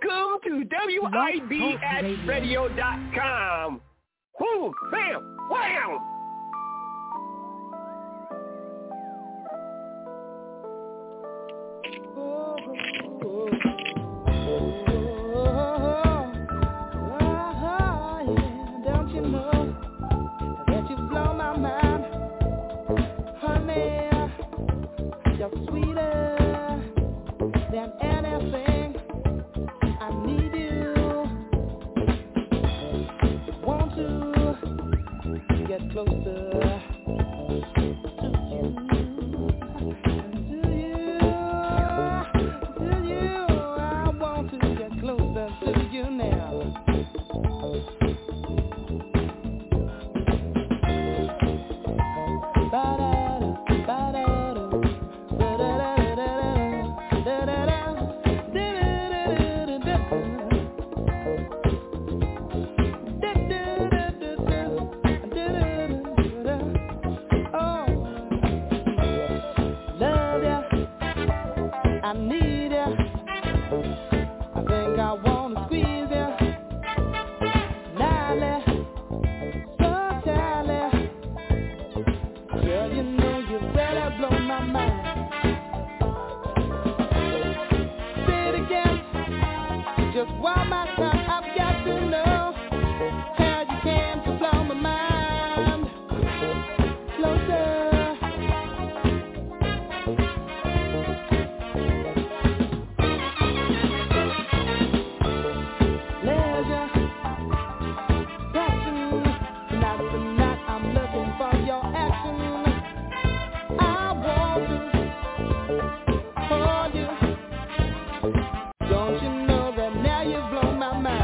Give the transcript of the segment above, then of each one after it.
Welcome to WIBSradio.com. Whoo, bam, wham! Don't you know that you blow my mind, honey? You're sweeter than anything. I need you. Want to get closer to you. I want to get closer to you now. I need you. I think I wanna squeeze you. Lally, so tally. Girl, you know you better blow my mind. Say it again, just one more time. I've got to know how you can to blow my mind. Closer. Don't you know that now you blow my mind?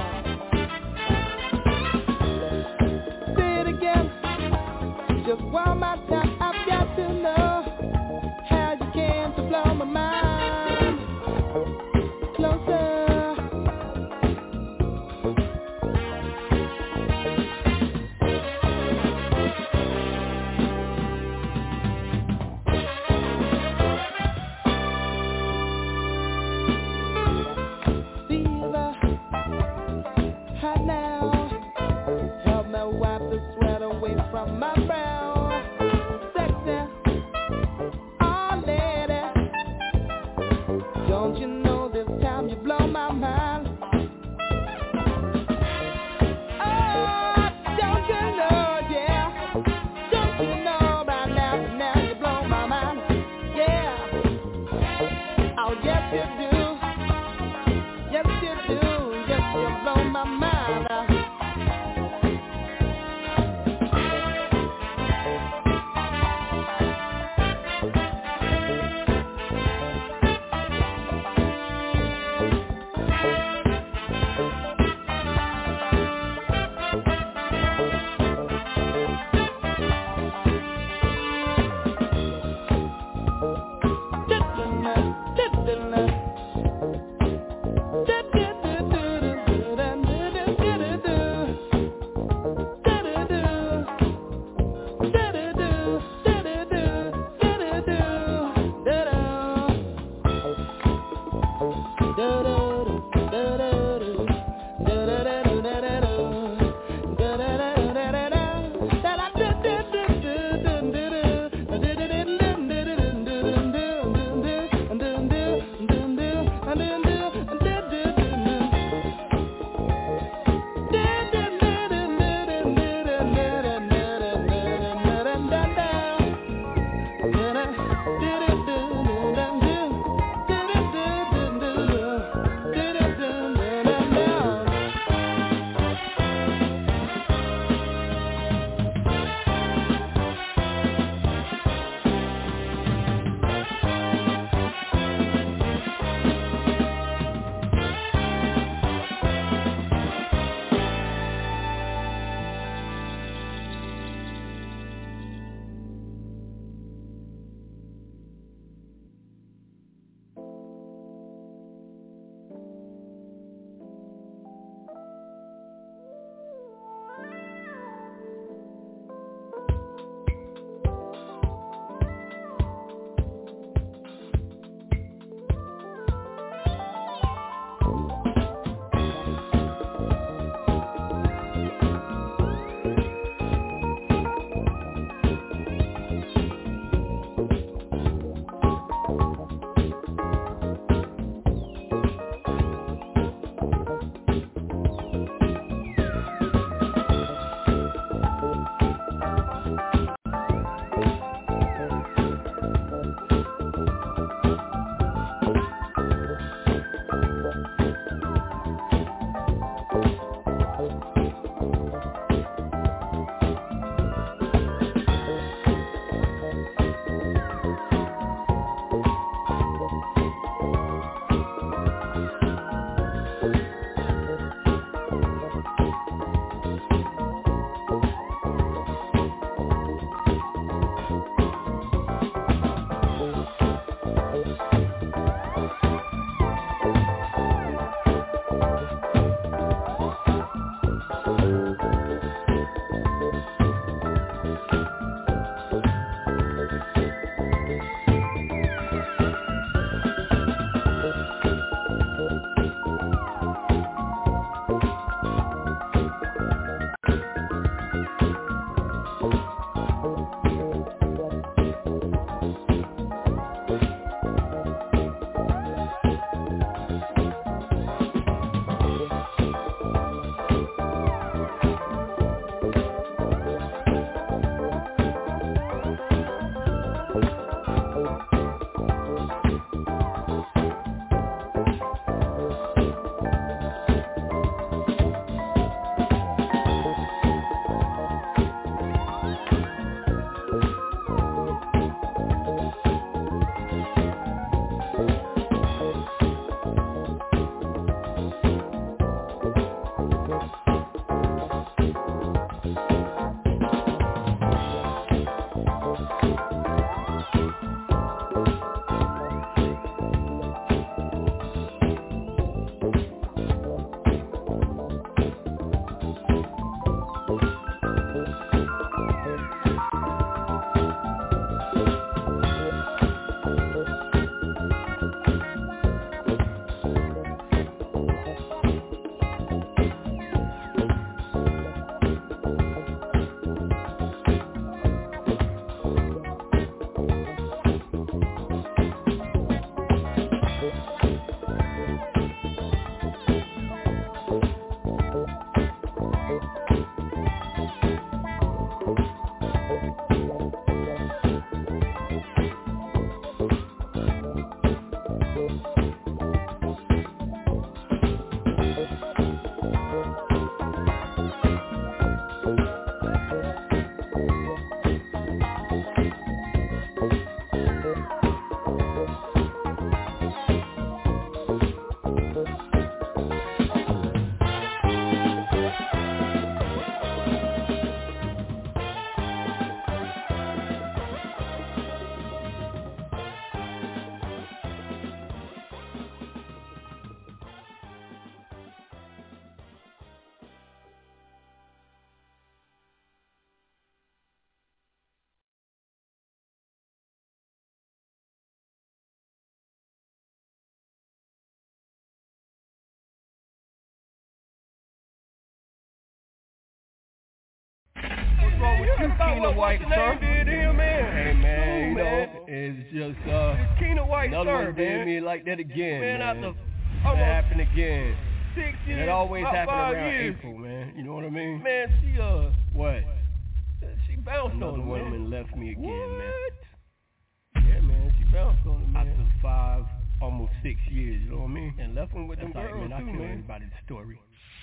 Keenan White, sir. Did him, man. Hey, man, you know, it's just, Keenan White, another sir, one did man. me like that again, man. After That happened again. 6 years, It always about happen 5 around years. April, man. You know what I mean? Man, she What? she bounced Another on him, woman man. left me again, man. Yeah, man, she bounced on him, man. After 5, almost 6 years, you know what I mean? And left him with them That's all right, girls man. I too, tell man. everybody the story.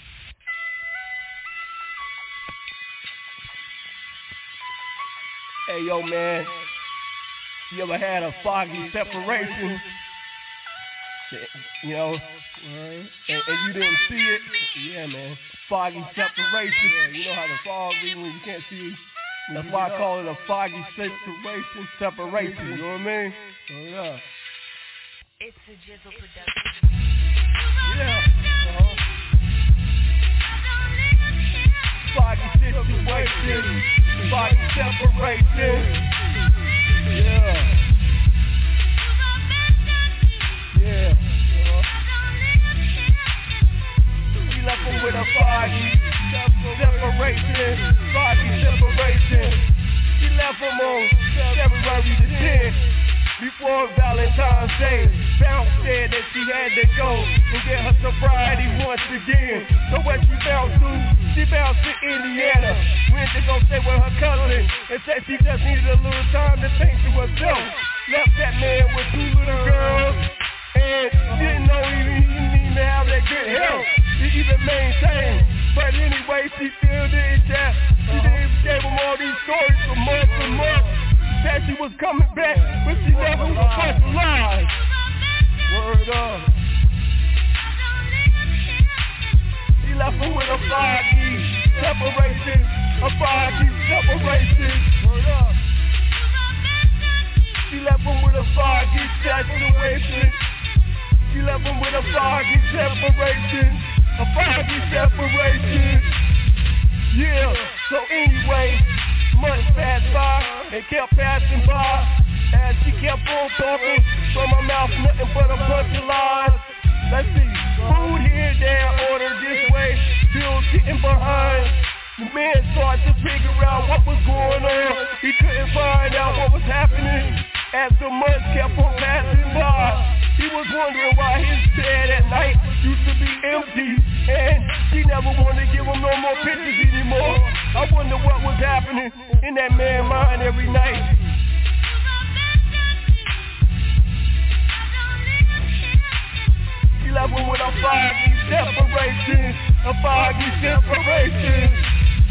Hey, yo, man. You ever had a foggy separation? You know, and you didn't see it? Yeah, man. Foggy separation. Yeah, you know how the fog be when you can't see. That's why I call it a foggy separation. Separation, you know what I mean? Oh, yeah. It's a Jizzle production. Yeah. Foggy situation. Foggy separation. Yeah. Yeah. We left him with a foggy separation. Foggy separation. She left him on February the 10th. Before Valentine's Day, Bounce said that she had to go and get her sobriety once again. So where she bounced to? She bounced to Indiana. Went to go stay with her cousin and said she just needed a little time to think to herself. Left that man with 2 little girls and didn't know he didn't even have that good health to even maintain. But anyway, she still did that. She gave him all these stories for months and months. That she was coming back, but she never was a bunch of lies. Word up. She left him with a foggy separation. A foggy separation. Word up. She left him with a foggy separation. She left him with a foggy separation. A foggy separation. Yeah, so anyway, months passed by and kept passing by as she kept on talking from her mouth, nothing but a bunch of lies. Let's see, food here, there, order this way, bills getting behind. The man started to figure out what was going on. He couldn't find out what was happening as the months kept on passing by. He was wondering why his bed at night used to be empty, and she never wanted to give him no more pictures anymore. I wonder what was happening in that man's mind every night. She left him with a foggy separation, a foggy separation.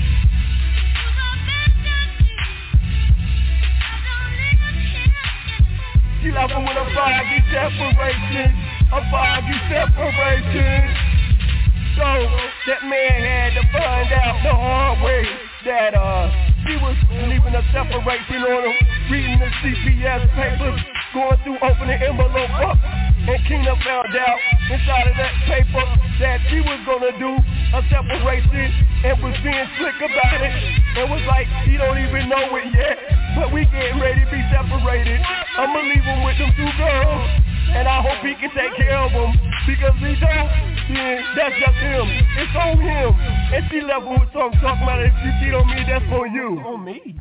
She left him with a foggy separation, a foggy separation. So that man had to find out the hard way that she was leaving a separation on him, reading the CPS papers, going through opening envelope up, and Keena found out inside of that paper that she was gonna do a separation and was being slick about it. It was like he don't even know it yet, but we getting ready to be separated. I'ma leave him with them 2 girls, and I hope he can take care of them, because he don't, then that's just him. It's on him. And she left him with something talking about if you cheat on me, that's on you. On me.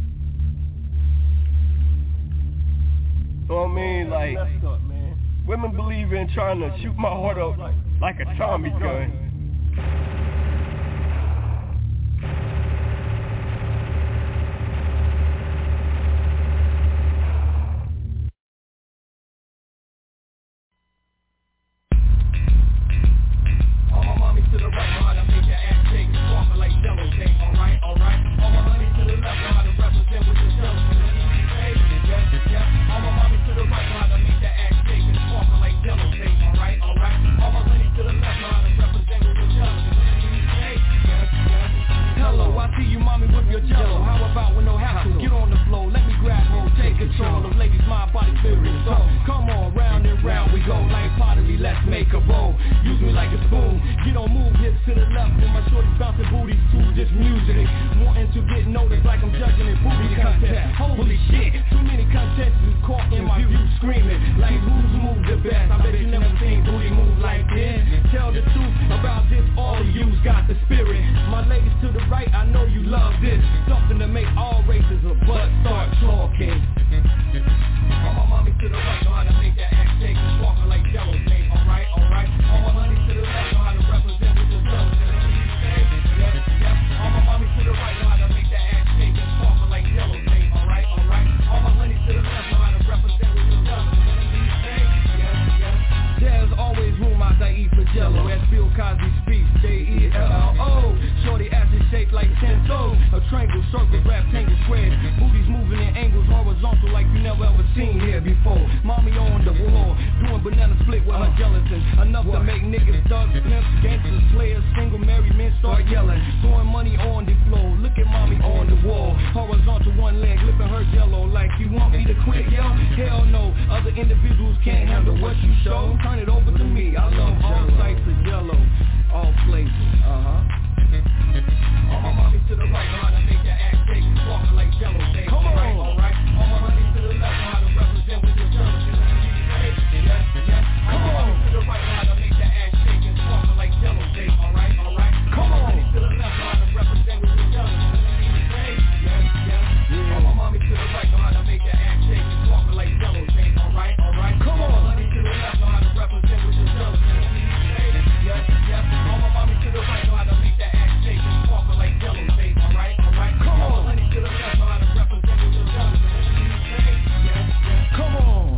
So I mean, like, Messed up, man. women believe in trying to shoot my heart up like a Tommy gun. Tell the truth about this, all of you's got the spirit. My ladies to the right, I know you love this. Something to make all races of butt start talking. All my mommy to the right know how to make that ass shake, walking like jello, say alright, alright. All my honey to the left know how to represent with the fellas. All my mommy to the right know how to make that ass shake, walking like jello, say alright, alright. All my honey to the left know how to represent with the fellas. There's always room out I eat for jello. As Bill Cosby speaks, J-E-L-L-O. Shorty ass is shaped like 10 toes. A triangle, circle, rectangle, square. Booties moving in angles horizontal like you never ever seen here before. Mommy on the wall, doing banana split with her gelatin. Enough to make niggas thugs, pimps, gangsters, players, single married men start yelling. Throwing money on the floor, look at mommy on the wall. Horizontal, one leg, lipping her jello like you want me to quit, yo? Hell no, other individuals can't handle what you show. Turn it over to me, I love all types of jello, all flavors, All my mommy to the right know how to make that ass shake, walking like jello, say come on, alright. All my honey to the left know how to represent with the fellas. Come on, to the right know how to make that ass shake and walking like jello, say alright, alright. Come on, to the left know how to represent with the fellas. All my mommy to the right know how to make that ass shake and walking like jello, say alright, alright. Come on, honey to the left know how to represent with the fellas. All my mommy to the right know how to make that ass shake and walking like jello, say alright, alright. Come on, honey to the left know how to represent with the fellas. Come on.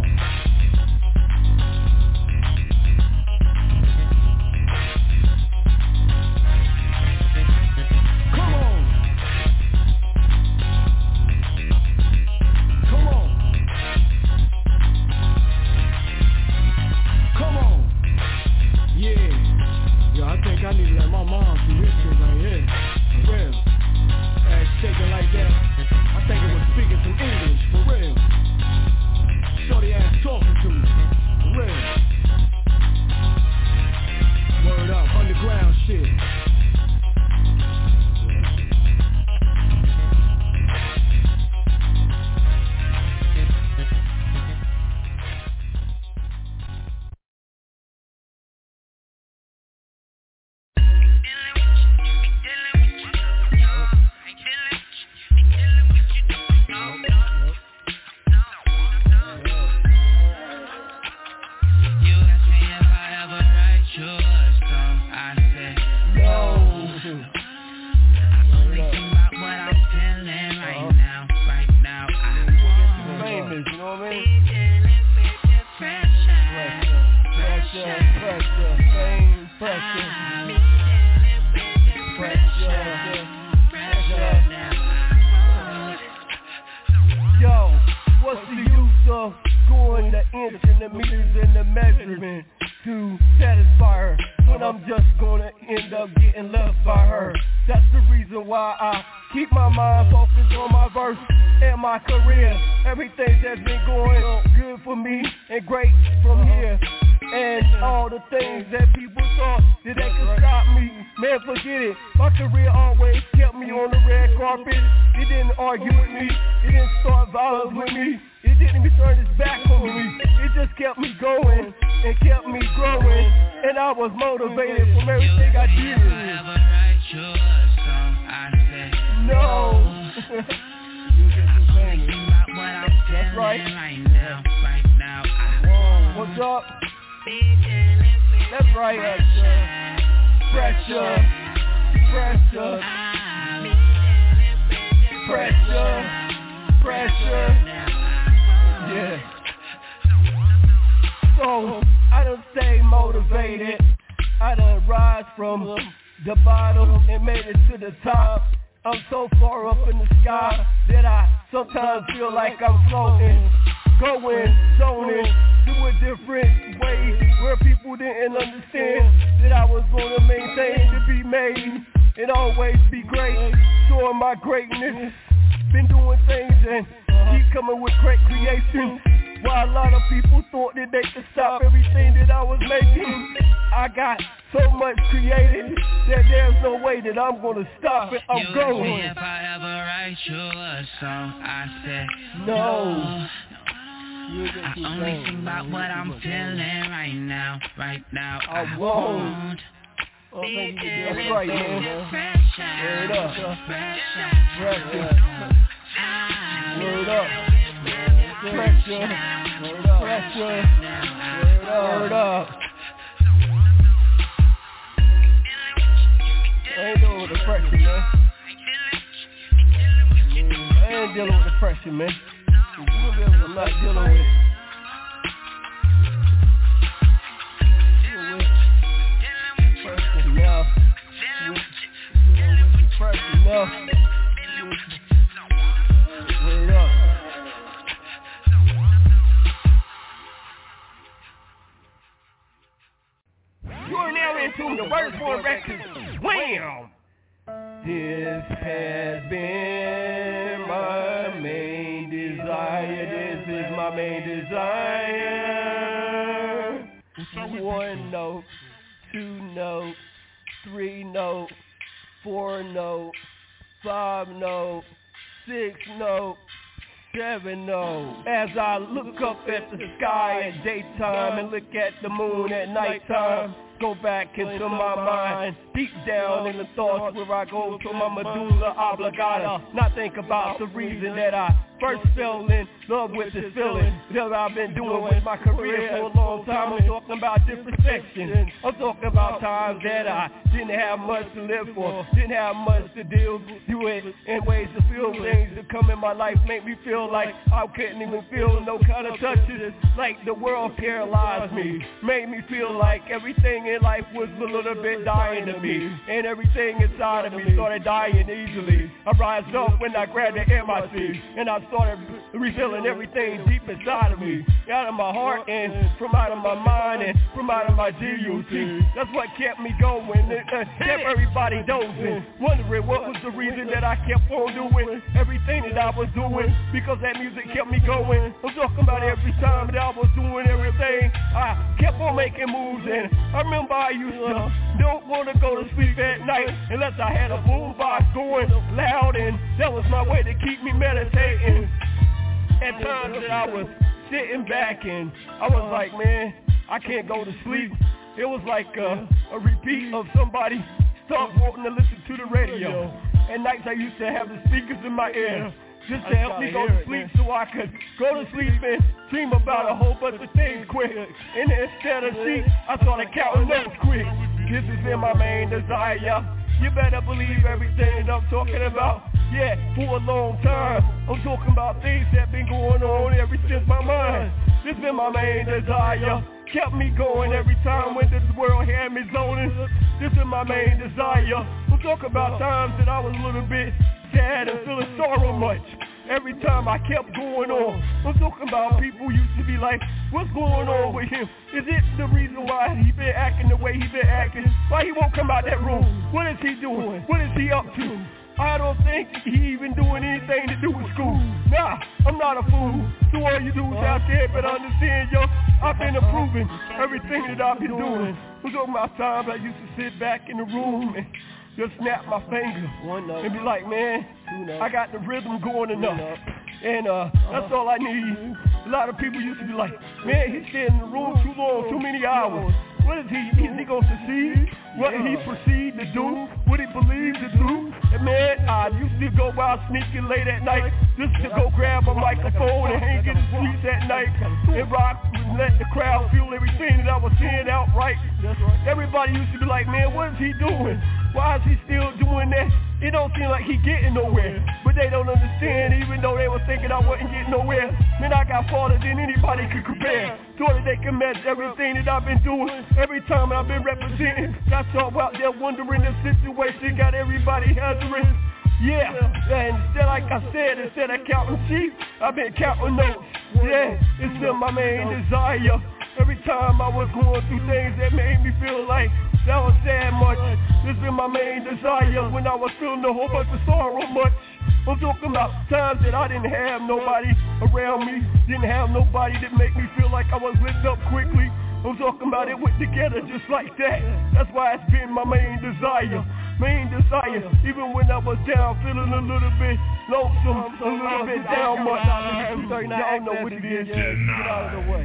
I need to let my mom do this shit right here. For real. Ass shaking like that. I think it was speaking some English. For real. Shorty ass talking to me. For real. Word up. Underground shit. Word up. Pressure. Word up. Pressure. Word up. Pressure. Word up. I ain't dealing with the pressure, man. I ain't dealing with the pressure, man. I'm not dealing with it. Pressure now. Pressure now. Word up. You are now into the Word for Records. Wham! This has been my main desire. This is my main desire. 1 note, 2 note, 3 note, 4 note, 5 note, 6 note, 7 note. As I look up at the sky at daytime and look at the moon at nighttime, go back into my mind, deep down in the thoughts where I go to my medulla oblongata. Not think about the reason that I first fell in love with this feeling that I've been doing with my career for a long time. I'm talking about different sections. I'm talking about times that I didn't have much to live for, didn't have much to deal with, and ways to feel things that come in my life make me feel like I couldn't even feel no kind of touches, like the world paralyzed me, made me feel like everything in life was a little bit dying to me, and everything inside of me started dying easily. I rise up when I grabbed the MIC, and I started refilling everything deep inside of me, out of my heart and from out of my mind and from out of my GUT. That's what kept me going, it kept everybody dozing, wondering what was the reason that I kept on doing everything that I was doing, because that music kept me going. I'm talking about every time that I was doing everything, I kept on making moves, and I remember I used to don't want to go to sleep at night unless I had a boombox going loud, and that was my way to keep me meditating. At times that I was sitting back and I was like, man, I can't go to sleep. It was like a repeat of somebody stop wanting to listen to the radio. At nights I used to have the speakers in my ear just to help me go to sleep, so I could go to sleep and dream about a whole bunch of things quick. And instead of sleep, I started counting notes quick. This has been my main desire. You better believe everything I'm talking about. Yeah, for a long time. I'm talking about things that been going on ever since my mind. This been my main desire. Kept me going every time when this world had me zoning. This is my main desire. I'm talking about times that I was a little bit sad and feeling sorrow much. Every time I kept going on. I'm talking about people used to be like, what's going on with him? Is it the reason why he been acting the way he been acting? Why he won't come out that room? What is he doing? What is he up to? I don't think he even doing anything to do with school. Nah, I'm not a fool. So all you dudes out there better understand, yo, I've been improving everything that I've been doing. I'm talking about times I used to sit back in the room and just snap my finger and be like, man, I got the rhythm going enough. And that's all I need. A lot of people used to be like, man, he stayed in the room too long, too many hours. What is he going to succeed? What he proceed to do? What he believes to do? And man, I used to go out sneaking late at night just to go grab a microphone and hang in the streets at night and rock and let the crowd feel everything that I was saying outright. Everybody used to be like, man, what is he doing? Why is he still doing that? It don't seem like he getting nowhere. But they don't understand, even though they were thinking I wasn't getting nowhere. Man, I got farther than anybody could compare. So that they can match everything that I've been doing. Every time I've been representing, got y'all out there wondering the situation, got everybody hazarding. Yeah, and instead, like I said, instead of counting sheep, I've been counting notes. Yeah, it's still my main desire. Every time I was going through things that made me feel like that was sad much. This been my main desire when I was feeling a whole bunch of sorrow much. I'm talking about times that I didn't have nobody around me, didn't have nobody that make me feel like I was lit up quickly. I'm talking about it went together just like that. That's why it's been my main desire. Main desire, even when I was down, feeling a little bit lonesome, a little bit down much. Y'all know what it is. Get out of the way.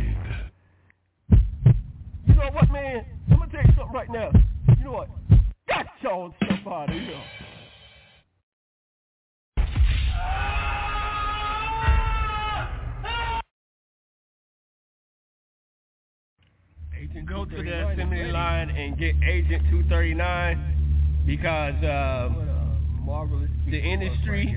You know what, man? I'm gonna tell you something right now. You know what? Got y'all stuff out of here. and get Agent 239 because the industry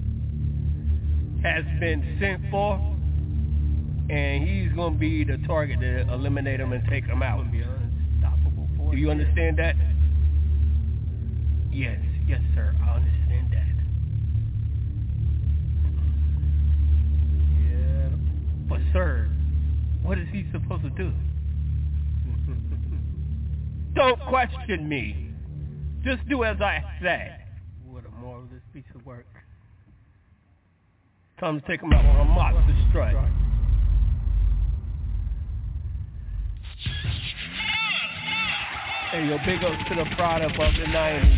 has been sent for, and he's going to be the target to eliminate him and take him out. Do you understand that? Yes, sir, I understand that. Yeah. But sir, what is he supposed to do? Don't question me. Just do as I say. What a marvelous piece of work. Time to take him out on a monster strut. Hey, yo, big ups to the product of the 90s.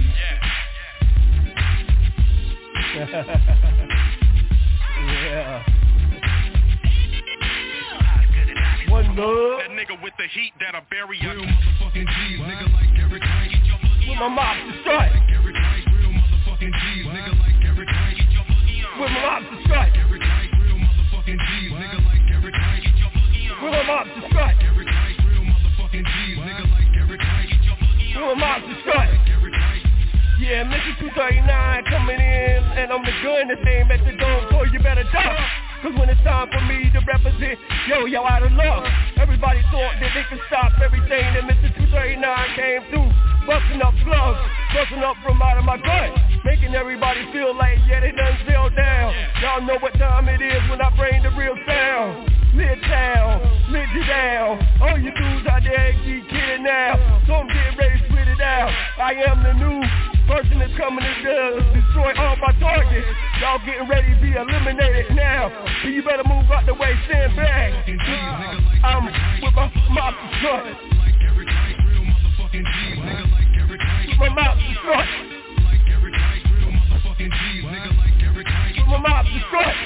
Yeah. One love. That nigga with the heat that'll bury you. Real motherfucking G's, nigga like Eric Knight. With my mobster strut. Real motherfucking G's, nigga like Eric Knight. With my mobster strut. Real motherfucking G's, nigga like Eric Knight. With my mobster strut. Real motherfucking G's, nigga like Eric Knight. With my mobster strut. Yeah, Mr. 239 coming in, and I'm the gun that ain't at the door, so you better duck. Cause when it's time for me to represent, yo, out of luck. Everybody thought that they could stop everything that Mr. 239 came through. Busting up slugs, busting up from out of my gut, making everybody feel like, yeah, they done fell down. Y'all know what time it is when I bring the real sound. Midtown, lid you down. All you dudes out there keep kidding now. So I'm getting ready to split it out. I am the new person that's coming to destroy all my targets. Y'all getting ready to be eliminated now. So you better move out the way, stand back. I'm with my mouth shut. With my mouth shut. With my mouth shut.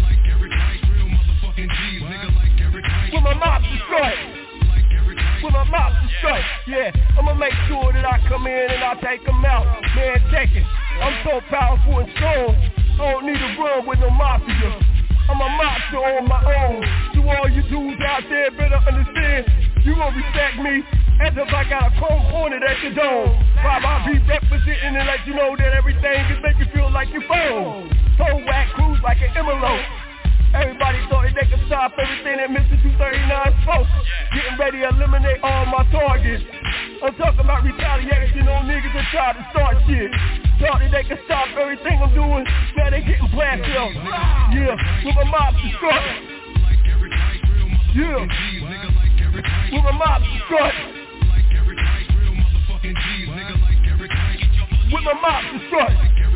With my mouth shut. With my mouth shut. Yeah, I'ma make sure that I come in and I take them out. Man, check it. I'm so powerful and strong. I don't need to run with no mafia. I'm a monster on my own. To all you dudes out there better understand, you gon' respect me as if I got a chrome pointed at your dome. While I be representing and let you know that everything can make you feel like your phone. So whack cruise like an envelope. Everybody thought that they could stop everything that Mr. 239 spoke. Getting ready to eliminate all my targets. I'm talking about retaliation on niggas that try to start shit. Thought that they could stop everything I'm doing. Now they getting blasted up. Yeah, with my mobster strut. Yeah, with my mobster strut. With my mobster strut.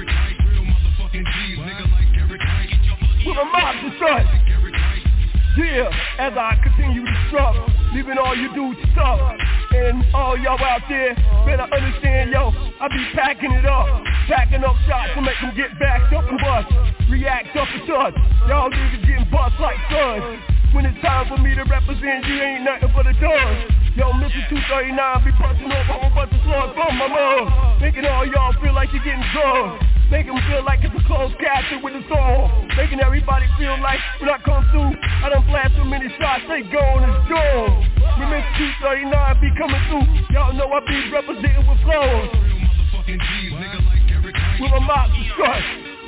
With my mobster strut. Yeah, as I continue to struggle, leaving all you dudes stuck. And all y'all out there better understand, yo, I be packing it up. Packing up shots to make them get backed up and bust. React up and touch. Y'all niggas getting bust like suns. When it's time for me to represent, you ain't nothing but a dog. Yo, Mr. 239 be busting up a whole bunch of slugs from my mom. Making all y'all feel like you're getting drugged. Making them feel like it's a closed casket with a song. Making everybody feel like when I come through, I done blast so many shots, they gone and gone. When Mr. 239 be coming through, y'all know I be representing with flows. With my mobster strut.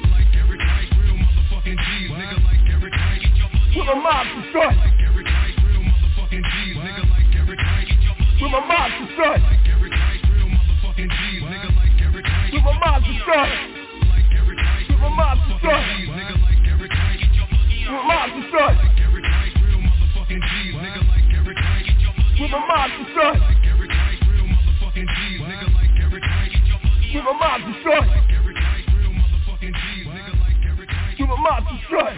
With my mobster strut. With my mobster strut. With my mobster strut. With my mobster strut. With my mobster strut. With my mobster strut. With my mobster strut. With my mobster strut.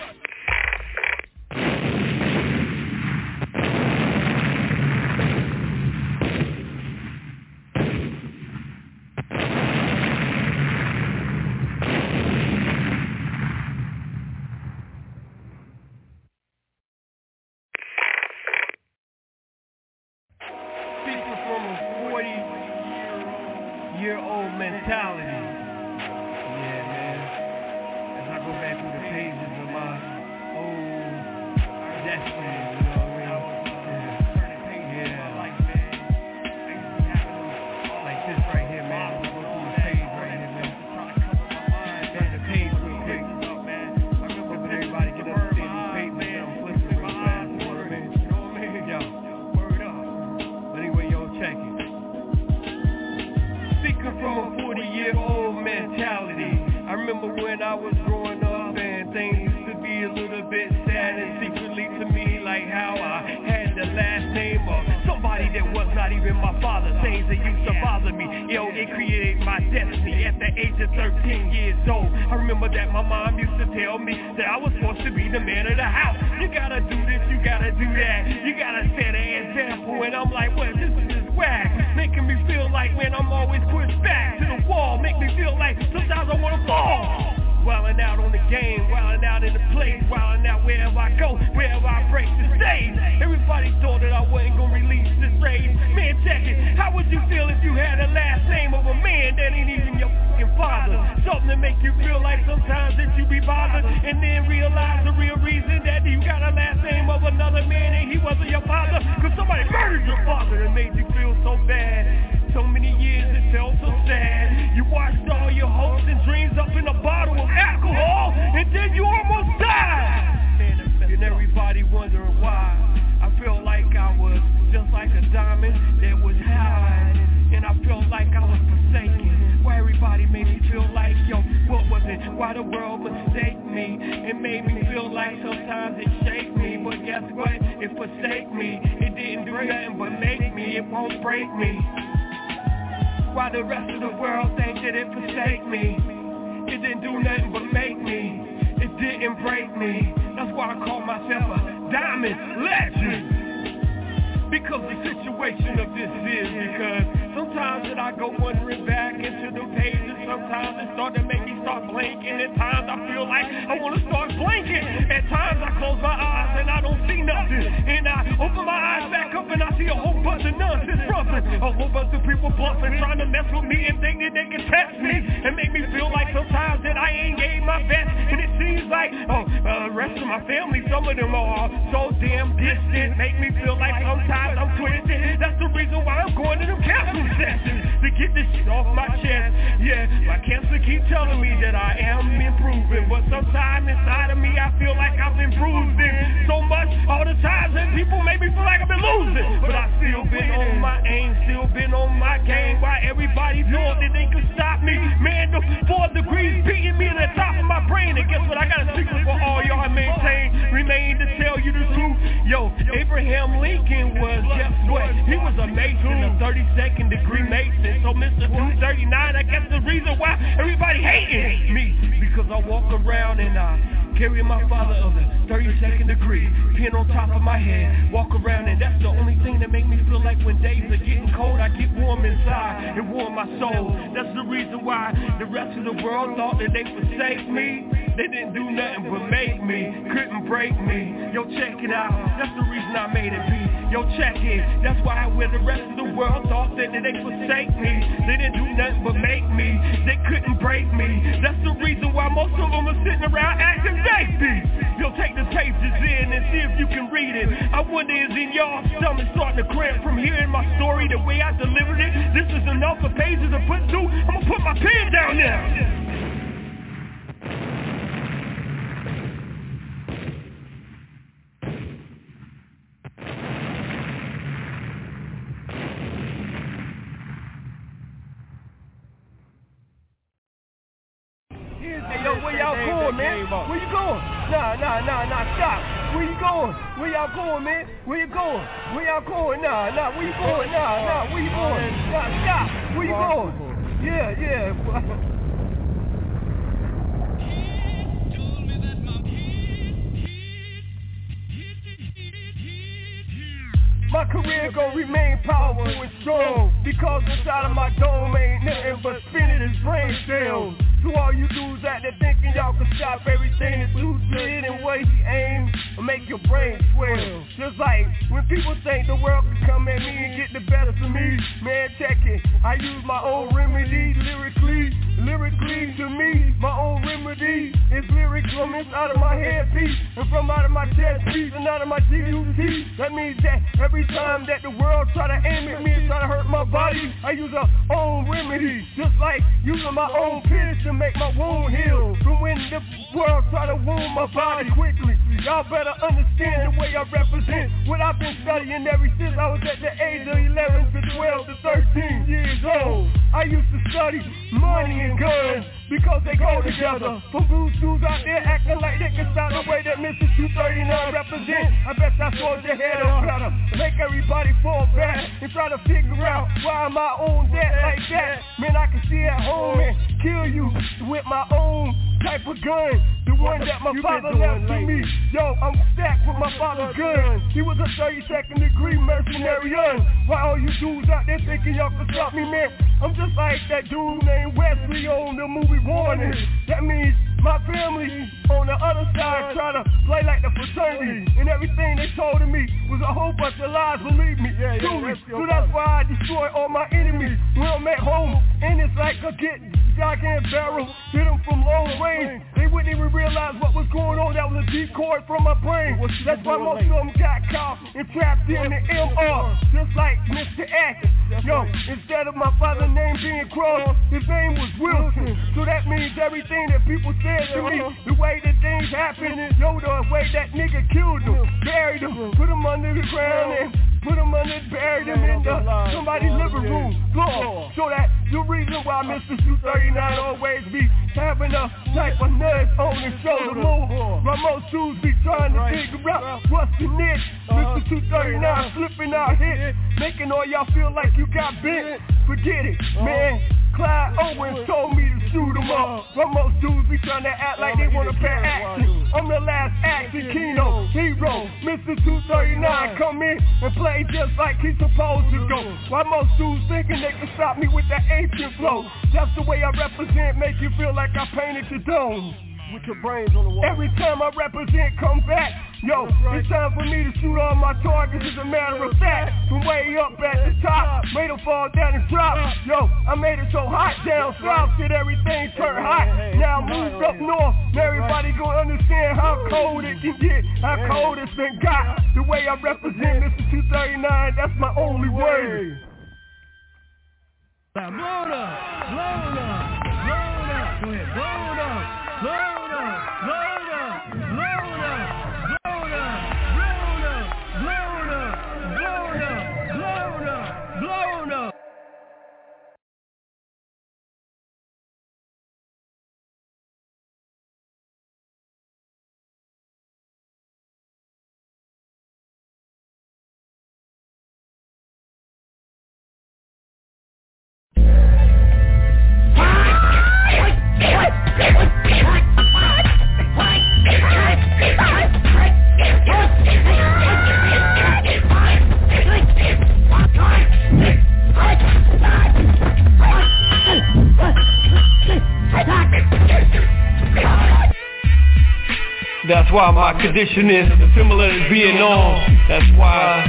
Mentality. Yeah, man. As I go back through the pages of my old destiny, you know what I mean? Yeah. remember when I was growing up and things used to be a little bit sad and secretly to me, like how I had the last name of somebody that was not even my father. Things that used to bother me, yo, it created my destiny at the age of 13 years old. I remember that my mom used to tell me that I was supposed to be the man of the house. You gotta do this, you gotta do that, you gotta set an example. And I'm like, what, this is just whack, making me feel like, man, I'm always pushed back to the wall, make me feel like sometimes I wanna fall. Wildin' out on the game, wildin' out in the place, wildin' out wherever I go, wherever I break the stage. Everybody thought that I wasn't gonna release this rage. Man, check it, how would you feel if you had the last name of a man that ain't even your fucking father? Something to make you feel like sometimes that you be bothered, and then realize the real reason that you got a last name of another man and he wasn't your father, cause somebody murdered your father and made you feel so bad. So many years it felt so sad. You watched all your hopes and dreams up in a bottle of alcohol, and then you almost died. And everybody wondering why. I felt like I was just like a diamond that was high, and I felt like I was forsaken. Why everybody made me feel like, yo, what was it? Why the world mistake me? It made me feel like sometimes it shake me, but guess what? It forsake me. It didn't do nothing but make me. It won't break me. Why the rest of the world think that it forsake me? It didn't do nothing but make me. It didn't break me. That's why I call myself a diamond legend. Because the situation of this is because sometimes that I go wandering back into the pages. Sometimes it start to make me start blinking. At times I feel like I want to start blinking. At times I close my eyes and I don't see nothing. And I open my eyes back up and I see a whole bunch of nonsense rumbling. A whole bunch of people bluffing, trying to mess with me and think that they can test me and make me feel like sometimes that I ain't gave my best. And it seems like the rest of my family, some of them are so damn distant, make me feel like sometimes I'm twisted. That's the reason why I'm going to them counseling sessions, to get this shit off my chest. Yeah, my cancer keep telling me that I am improving, but sometimes inside of me I feel like I've been bruising so much all the times that people make me feel like I've been losing. But I still been on my aim, still been on my game. Why everybody thought that they could stop me? Man, the 4 degrees beating me to the top of my brain. And guess what? I got a secret for all y'all. Remain to tell you the truth. Yo, Abraham Lincoln was, guess what? He was a Mason, a 32nd degree Mason. So Mr. 239, I guess the reason why everybody hating me, because I walk around and I carry my father of the 32nd degree, pin on top of my head, walk around, and that's the only thing that make me feel like when days are getting cold, I get warm inside and warm my soul. That's the reason why the rest of the world thought that they forsake me. They didn't do nothing but make me, couldn't break me. Yo, check it out, that's the reason I made it be. Yo, check it, that's why where the rest of the world thought that they forsake me. They didn't do nothing but make me, they couldn't break me. That's the reason why most of them are sitting around acting baby. Yo, take the pages in and see if you can read it. I wonder is in y'all stomach starting to cramp from hearing my story the way I delivered it. This is enough for pages to put through. I'm gonna put my pen down now. Hey, yo, where y'all going, man? Where you going? Nah, stop. Where you going? Where y'all going, man? Where you going? Where y'all going? Nah, where you going? Nah, where you going? Nah, stop. Where you going? Yeah. My career gon' remain powerful and strong, because inside of my dome ain't nothing but spinning his brain cells. To all you dudes out there thinking y'all can stop everything that Zeus did and where he aimed, or make your brain swell. Just like when people think the world can come at me and get the better of me, man, check it. I use my own remedy lyrically to me. My own remedy is lyrics from inside of my headpiece and from out of my chest piece and out of my GUT. That means that every time that the world try to aim at me and try to hurt my body, I use a own remedy, just like using my own pills to make my wound heal. From when the world try to wound my body quickly, y'all better understand the way I represent what I've been studying ever since I was at the age of 11 to 12 to 13 years old. I used to study study money and guns because they go together. For rude dudes out there acting like they can stop the way that Mr. 239 represent, I bet I sold your head up better. Make everybody fall back and try to figure out why am I on that like that. Man, I can see at home and kill you with my own type of gun, the one that my father left to me. Yo, I'm stacked with my father's gun. He was a 32nd degree mercenary gun. Why all you dudes out there thinking y'all can stop me, man? I'm just like that dude named Wesley on the movie Warning. That means my family on the other side try to play like the fraternity, and everything they told me was a whole bunch of lies, believe me. So that's why I destroy all my enemies when I'm at home, and it's like a gigantic barrel, hit them from long range. They wouldn't even realize what was going on. That was a decoy from my brain. That's why most of them got caught and trapped in the MR, just like Mr. X. Yo, instead of my father's name being crossed, his name was Wilson. So that means everything that people said to me, the way that things happened, yo, the way that nigga killed him, buried him, put him under the ground and buried him in somebody's living room floor. So that the reason why Mr. 239 always be having a type of nudge on his shoulder move. While most dudes be trying to figure out what's the niche. Mr. 239 flipping out hits, making all y'all feel like you got bent. Forget it, man. Clyde Owens told me to shoot him up. But most dudes be trying to act like they want to play action. I'm the last action Kino hero. Mr. 239 come in and play just like he's supposed to go. While most dudes thinking they can stop me with that ancient flow. That's the way I represent, make you feel like I painted your dome. With your brains on the wall. Every time I represent, come back. Yo, it's time for me to shoot all my targets, as a matter of fact. From way up at the top, made them fall down and drop. Yo, I made it so hot down south that everything turned hot. Now I moved up north, now everybody gonna understand how cold it can get, how cold it's been got. The way I represent Mr. 239, that's my only word. Blown up. Go ahead, blown up. That's why my condition is similar to Vietnam. That's why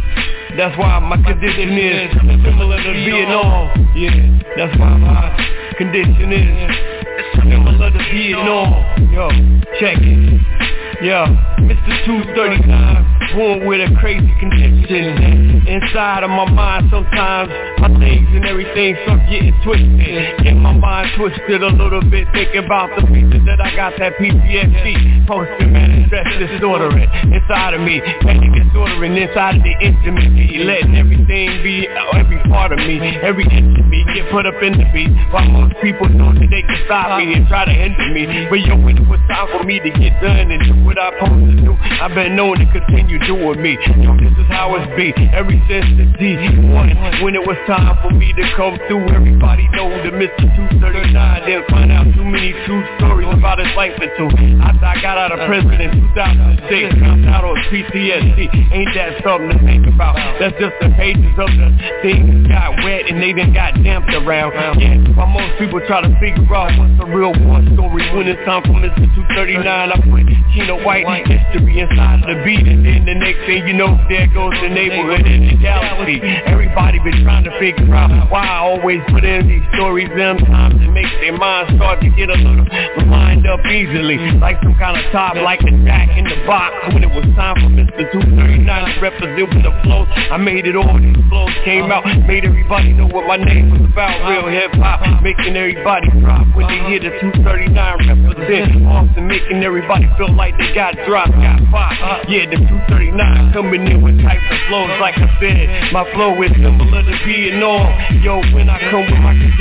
my condition is similar to Vietnam. Yeah, that's why my condition is similar to Vietnam. Yo, check it. Yo, Mr. 239, born with a crazy condition. Inside of my mind sometimes my things and everything start getting twisted. Get my mind twisted a little bit, thinking about the pieces that I got that PTSD. Post-traumatic stress disordering inside of me. Panic disordering inside of the intimacy. Letting everything be, every part of me, every inch of me get put up in the beat. While most people know that they can stop me and try to hinder me. But yo, when it was time for me to get done and do what I'm supposed to do, I've been known to continue doing me. Yo, this is how it's be, ever since the D1. When it was time for me to come through, everybody know that Mr. 239 didn't find out too many true stories about his life until after I got out of prison in 2006. Found out on PTSD, ain't that something to think about? That's just the pages of the things that got wet and they done got damped around. Yeah, while most people try to figure out what's the real war story, when it's time for Mr. 239, I put Gino White history inside of the beat, and then the next thing you know, there goes the neighborhood in the galaxy. Everybody been trying to figure out why I always put in these stories sometimes it makes their mind start to get a little lined up easily, like some kind of top, like a jack in the box. When it was time for Mr. 239 to represent with the flows, I made it all. These flows came out, made everybody know what my name was about. Real hip hop, making everybody drop when they hear the 239 represent. Often making everybody feel like they got dropped, got popped. Yeah, the 239 coming in with types of flows. Like I said, my flow is similar to Vietnam. Yo, when I come with my condition,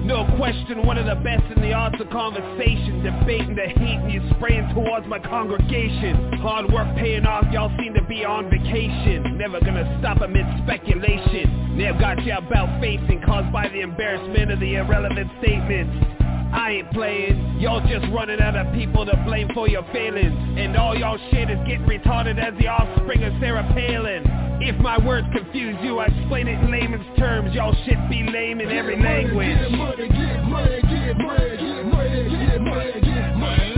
No question, one of the best in the arts of conversation. Debating the hate and you spraying towards my congregation. Hard work paying off, y'all seem to be on vacation. Never gonna stop amid speculation. Never got you about facing, caused by the embarrassment of the irrelevant statements. I ain't playing, y'all just running out of people to blame for your failings. And all y'all shit is getting retarded as the offspring of Sarah Palin. If my words confuse you, I explain it in layman's terms. Y'all shit be lame in every language. Get money, get money, get money, get money, get money, get money.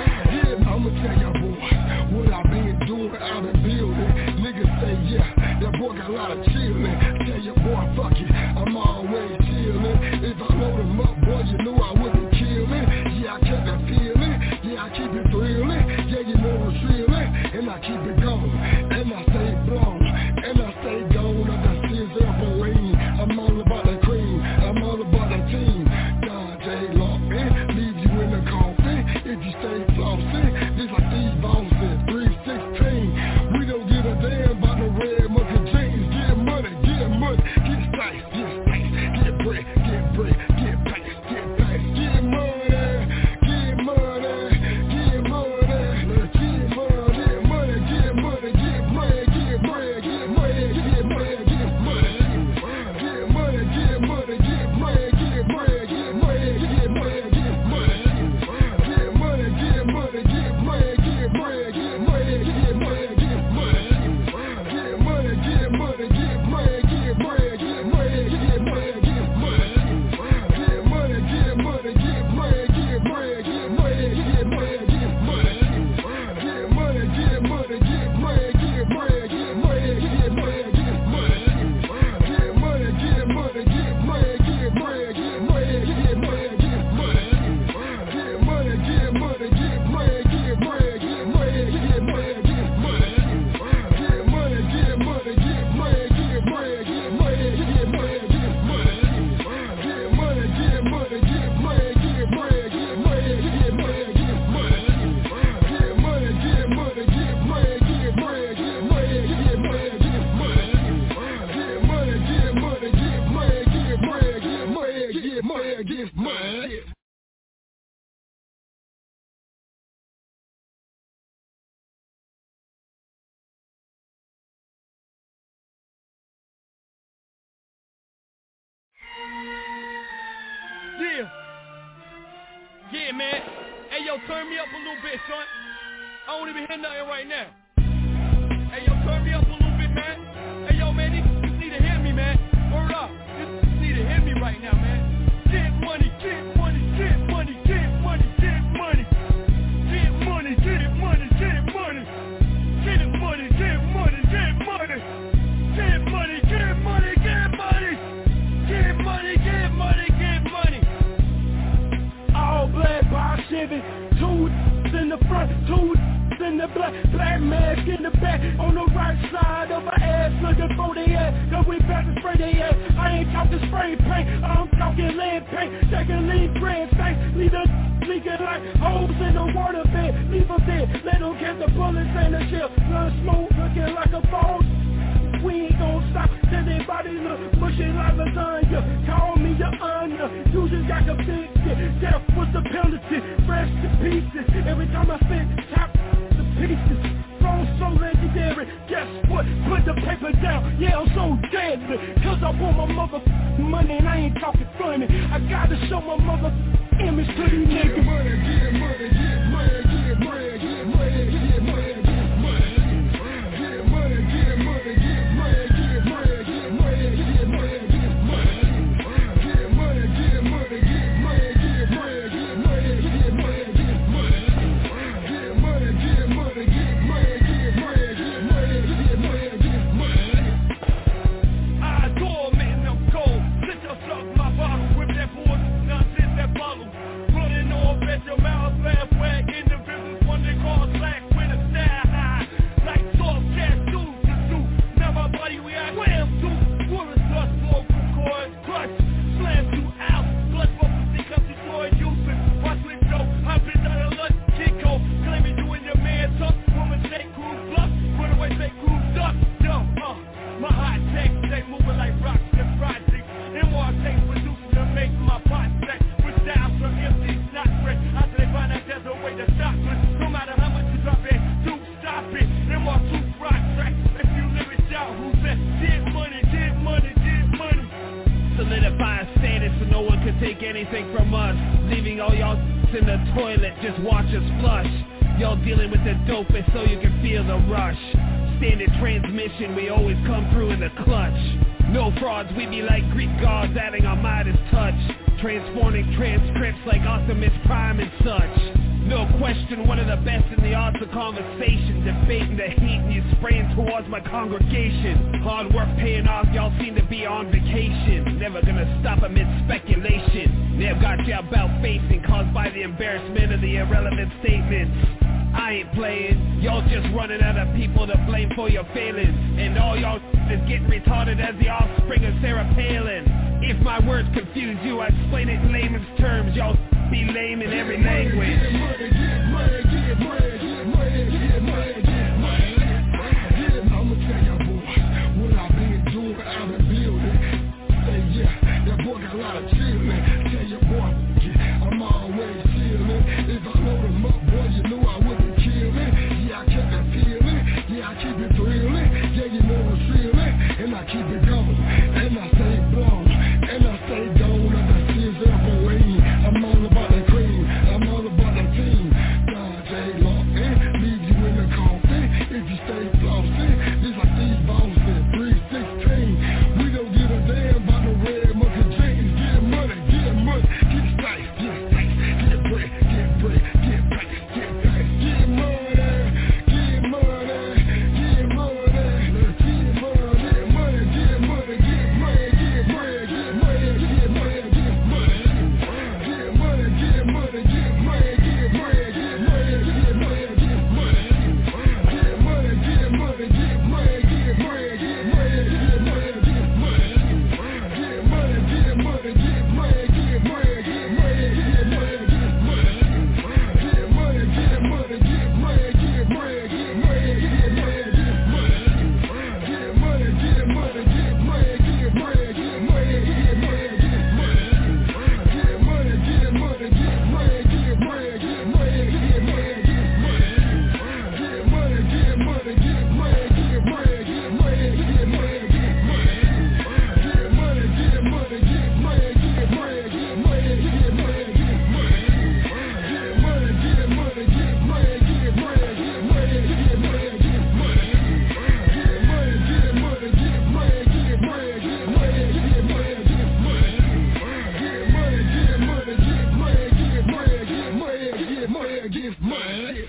I'ma tell y'all boys what I been doing out in building. Niggas say yeah, that boy got a lot of chillin'. Tell your boy fuck it, I'm always chillin'. If I load him up, boy, you know I wouldn't kill it. Yeah, I kept that feeling, yeah, I keep it thrilling. Yeah, you know I'm thrillin', and I keep it going, and I stay blown, and I stay gone. I got tears up and lean. I'm all about the cream, I'm all about the team. God, J. Lawson, leave you in the coffin. If you stay flossy, this like Steve Austin, 316. We don't give a damn about the red monkey jeans. Get money, get spice, get bread, get pace, get pace, get money, get money, get money, get money, get money, get money, get bread, get money, get money, get money, get money, get money, get money, get bread, get money, get money, get money, get money, get money, get money, get bread, get money, get money, get money, get money, get money, get money, get bread, get money, get money, get money, get money, get money, get money, get bread, get money, get money, get money, get money, get money, get money, get bread, get money, get money, get money, get money, get money, get money, get bread, get money, get money, get money, get money, get money, get money, get bread, get money, get money, get money, get money, get money, get money, get bread, get money, get money, get money, get money, get money, get money, get bread, get money, get money, get money, get money, get money, get money, get bread, get money, get money, get money, get money, get money, get money, get bread, get money, get money, get money. Yeah, man. Hey, yo, turn me up a little bit, son. I don't even hear nothing right now. Hey, yo, turn me up a little bit, man. Hey, yo, man, these need to hear me, man. Word up. This need to hear me right now, man. Get money, get money, get money, get money, get money. Get money, get money, get money. Get money, get money, get money. Get money, get money, get money. Get money, get money, get money. All black by Chevy, two in the front, two in the black mask in the back, on the right side of her ass, looking for the ass, cause we back to spray they ass. I ain't talking spray paint, I'm talking lead paint, taking lead bread stank, leave the leaking like holes in the water bed, leave them dead, let them get the bullets and the shell, run smoke, looking like a phone. We ain't gon' stop till their bodies look mushy like lasagna. Call me the onion, you just got convicted. Death was the penalty, fresh to pieces. Every time I spit, top the pieces. Flow so legendary, guess what? Put the paper down, yeah, I'm so deadly. Cause I want my mother money and I ain't talking funny. I gotta show my mother image to these niggas. Get money, get money, get money, get money, get money, get money, get money. Get money, get money, get money, get money, get money, get money, get money. Get money, get money, get money, get money, get money, get money, get money. Get money, get money, get money, get money, get money, get money, get money. I adore man, I'm cold. Sit yourself my bottle, whip that board, nonsense that bottle. Running off at your mouth, laugh way to stop us. No matter how much you drop it, do stop it. Them are two rock tracks. If you live it down, who's that? Get money, get money, get money. Solidify a status so no one can take anything from us. Leaving all y'all in the toilet, just watch us flush. Y'all dealing with the dopest so you can feel the rush. Standard transmission, we always come through in the clutch. No frauds, we be like Greek gods adding our Midas touch. Transforming transcripts like Optimus Prime and such. No question, one of the best in the arts of conversation. Debating the heat and you spraying towards my congregation. Hard work paying off, y'all seem to be on vacation. Never gonna stop amid speculation. Never got you about facing, caused by the embarrassment of the irrelevant statement. I ain't playing, y'all just running out of people to blame for your failings. And all y'all is getting retarded as the offspring of Sarah Palin. If my words confuse you, I explain it in layman's terms. Y'all be lame in every language. Get money, get money, get money, get money, get money, get money. I'ma tell y'all boys what I've been doing out in the building. Say yeah, that boy got a lot of chillin'. Tell your boy, I'm always chillin'. If I load him up, boy, you know I wouldn't kill it. Yeah, I kept that feeling. Yeah, I keep it thrilling. Yeah, you know I'm feeling. And I keep it going. And I stay blown. And I stay gone. And I see it's everywhere. I'm all about that cream. I'm all about that team. God, J. Lawson, leave you in the coffin. If you stay flossing, just like these bosses. 316. We don't give a damn about the red monkey jeans. Get money, get money, get stacks, get stacks, get bread, get bread, get back, get back, get money, get money, get money, get money, get money, get money, get money, get bread, get money, get money, get money. Get money, get money, get money, get bread, get money, get money, get money. Get money, get money, get money, get bread, get money, get money, get money. Get money, get money, get money, get bread, get money, get money, get money. Get money, get money, get money, get bread, get money, get money, get money. Get money, get money, get money, get bread, get money, get money, get money. Get money, get money, get money, get bread, get money, get money, get money. Get money, get money, get money, get bread, get money, get money, get money. Get money, get money, get money, get bread, get money, get money, get money. Get money, get money, get money, get bread, get money, get money, get money. Get money, get money, get money, get bread, get money, get money, get money. Get money, get money, get money, get bread, get money, get money, get money.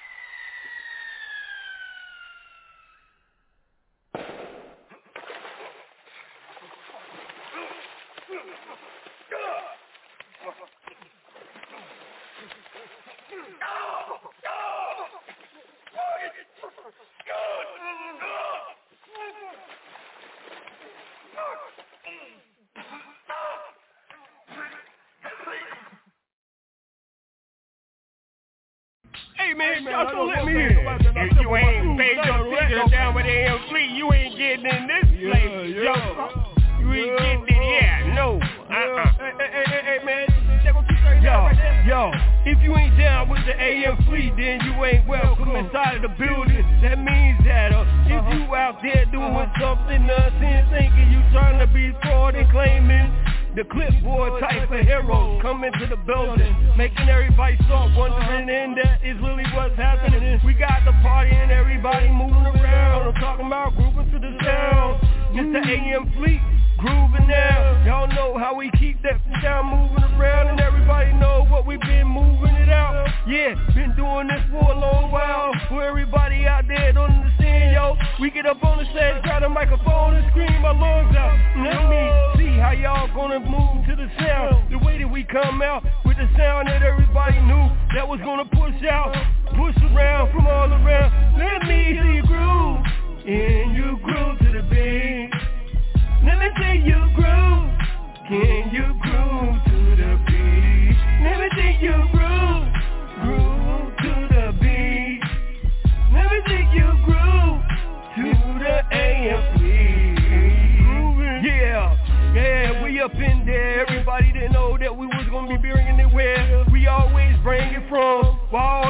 Hey man, y'all don't let me in. If you ain't paid your ticket down with AM Fleet, you ain't getting in this place, yo. You ain't getting it, yeah, no. Hey man, yo, if you ain't down with the AM Fleet, then you ain't welcome inside of the building. That means that if you out there doing something nonsense, thinking you trying to be fraud and claiming the clipboard type of heroes coming to the building, making everybody start wondering, and that is really what's happening. We got the party and everybody moving around. I'm talking about grooving to the sound. It's the AM Fleet grooving now. Y'all know how we keep that sound moving around, and everybody know what we've been moving it out. Yeah, been doing this for a long while. For everybody out there don't understand, yo, we get up on the stage, grab the microphone and scream our lungs out. Let me see how y'all gonna move to the sound. The way that we come out with the sound that everybody knew that was gonna push out, push around from all around. Let me see you groove, and you groove to the beat. Let me see you groove, can you groove to the beat? Let me see you groove, groove to the beat. Let me see you groove to the AM Fleet. Yeah, we up in there. Everybody didn't know that we was gonna be bringing it where we always bring it from. While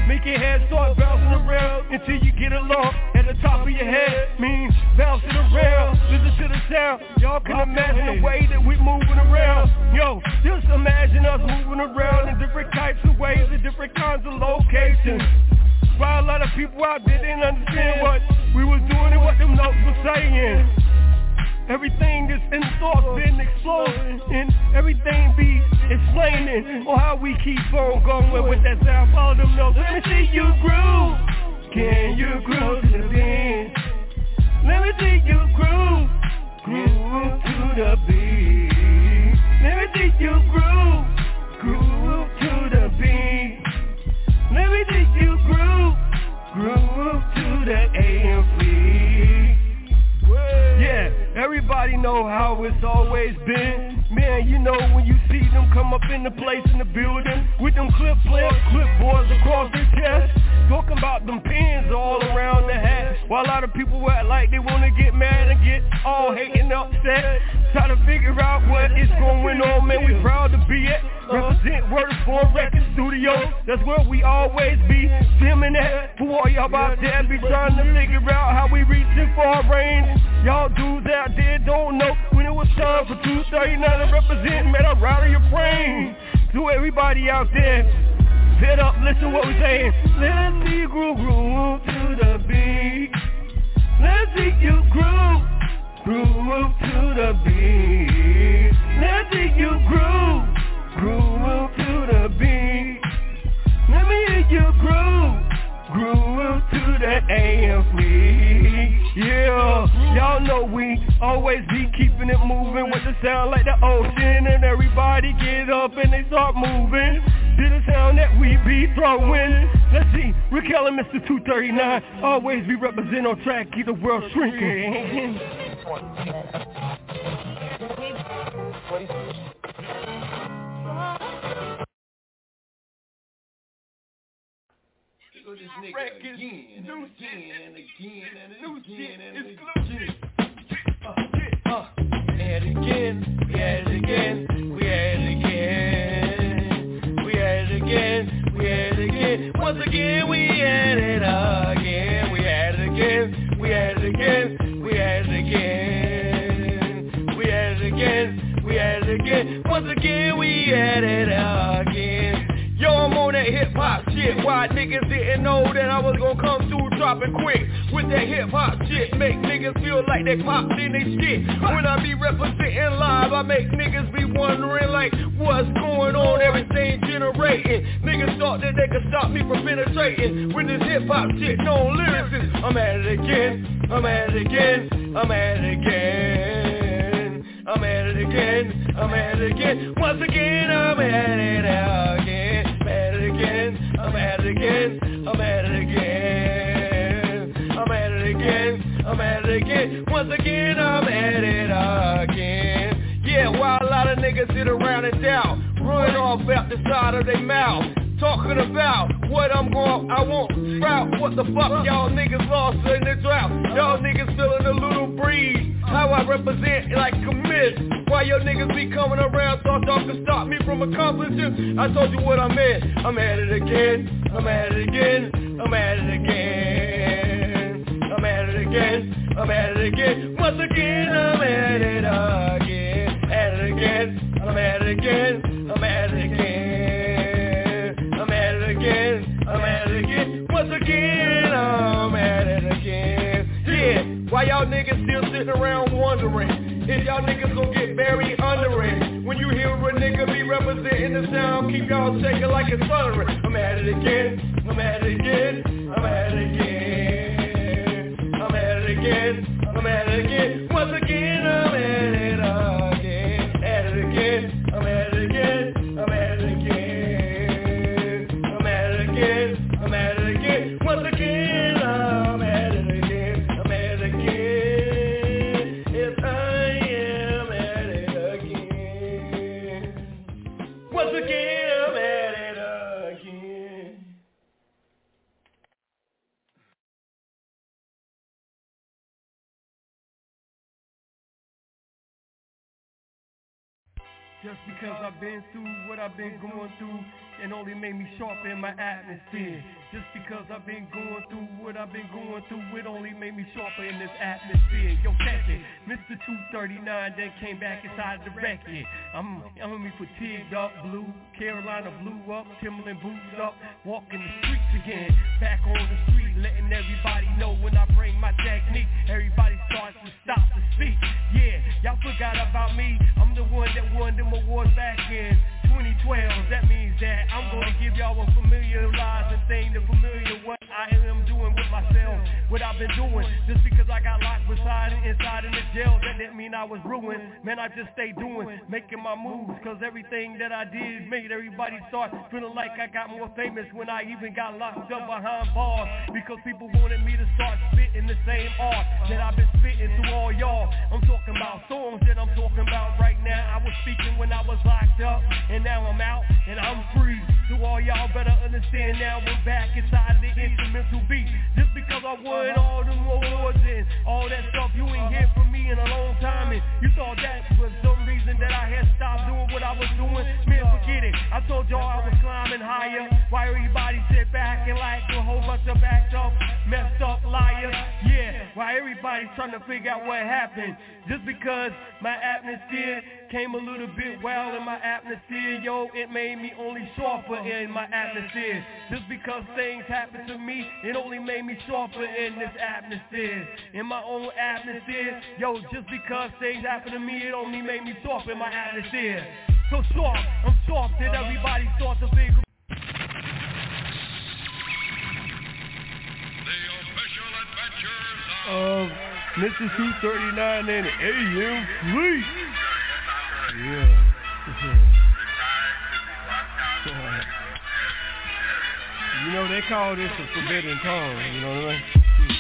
Make your head start bouncing around until you get along at the top of your head. Means bouncing around, listen to the sound. Y'all can imagine the way that we moving around. Yo, just imagine us moving around in different types of ways, in different kinds of locations. Why a lot of people out there didn't understand what we was doing and what them notes were saying. Everything that's in thoughts been exploding, and everything be explaining on how we keep on going with that sound. Follow them notes. Let me see you groove. Can you groove to the beat? Let me see you groove. Groove to the beat. Let me see you groove. Groove to the beat. Let me see you groove. Groove to the AMP. Yeah, everybody know how it's always been. Man, you know when you see them come up in the place in the building with them clipboards across their chest, talking about them pins all around the hat. While a lot of people act like they wanna get mad and get all hating upset, try to figure out what is going on. Man, we proud to be at represent Word for Record Studio. That's where we always be filming at. For all y'all out there be trying to figure out how we reaching for our range. Y'all dudes out there don't know when it was time for 239 to represent. Man, I rattle your brain. To everybody out there, sit up, listen what we're saying. Let's see you groove to the beat. Let's see you groove to the beat. Let's see you groove to the beat. Let me hear you groove to the AMP. Yeah, y'all know we always be keeping it moving with the sound like the ocean, and everybody get up and they start moving to the sound that we be throwing. Let's see, Rick Allen, Mr. 239, always be representing on track, keep the world shrinking. This nigga again and again and again and again and again. And again, we had it again, we had it again, we had it again, we had it again. Once again, we had it again, we had it again, we had it again, we had it again, we had it again, we had it again. Once again, we had it again. Yo, I'm on that hip-hop shit. Why niggas didn't know that I was gonna come through dropping quick with that hip-hop shit. Make niggas feel like they popped in they shit. When I be representing live, I make niggas be wondering like, what's going on? Everything generating. Niggas thought that they could stop me from penetrating with this hip-hop shit. No lyricists. I'm at it again. I'm at it again. I'm at it again. I'm at it again. I'm at it again. Once again, I'm at it again. I'm at it again, I'm at it again, I'm at it again, I'm at it again, once again I'm at it again. Yeah, while a lot of niggas sit around and doubt, run off out the side of their mouth, talking about what I won't sprout. What the fuck y'all niggas lost in the drought? Y'all niggas feeling a little breeze. How I represent like a myth. Why your niggas be coming around thought y'all could stop me from accomplishing? I told you what I meant. I'm at it again. I'm at it again. I'm at it again. I'm at it again. I'm at it again. Once again, I'm at it again. At it again. I'm at it again. I'm at it again. I'm at it again. I'm at it again. Once again, I'm at it again. Yeah, why y'all niggas still sitting around wondering if y'all niggas gon' get buried under it? When you hear a nigga be representing the sound, keep y'all shaking like it's thundering. I'm at it again. I'm at it again. I'm at it again. I'm at it again. I'm at it again. Once again, I'm at it again. At it again. I'm at it again. I'm at it again. I'm at it again. I'm at it again. Once again, I'm at it again. I'm at it again. Yes, I am at it again. Once again, I'm at it again. Just because I've been through what I've been going through, it only made me sharper in my atmosphere. Just because I've been going through what I've been going through, it only made me sharper in this atmosphere. Yo, check it. Mr. 239 then came back inside the record. I'm fatigued up, blue, Carolina blew up, Timberland boots up, walking the streets again. Back on the street, letting everybody know when I bring my technique, everybody starts to stop to speak. Yeah, y'all forgot about me. I'm the one that won them awards back in 2012. That means that I'm going to give y'all a familiarizing thing, the familiar what I am doing with myself, what I've been doing. Just because I got locked inside in the jail, that didn't mean I was ruined. Man, I just stayed doing, making my moves, cause everything that I did made everybody start feeling like I got more famous when I even got locked up behind bars, because people wanted me to start spitting the same art that I've been spitting to all y'all. I'm talking about songs that I'm talking about right now. I was speaking when I was locked up, and now I'm out and I'm free. So all y'all better understand now I'm back inside the instrumental beat. Just because I won all them awards and all that stuff, you ain't hear from me in a long time, and you thought that was some reason that I had stopped doing what I was doing. Man, forget it. I told y'all I was climbing higher, while everybody sit back and like a whole bunch of backed up, messed up liars. Yeah, while everybody's trying to figure out what happened. Just because my atmosphere came a little bit well in my atmosphere, yo, it made me only sharper in my atmosphere. Just because things happened to me, it only made me sharper in this atmosphere. In my own atmosphere, yo, just because things happened to me, it only made me sharper in my atmosphere. So sharp, I'm sharp that everybody starts to figure. The official adventures of Mr. 239 and AM Fleet. Yeah. You know, they call this a forbidden tongue, you know what I mean?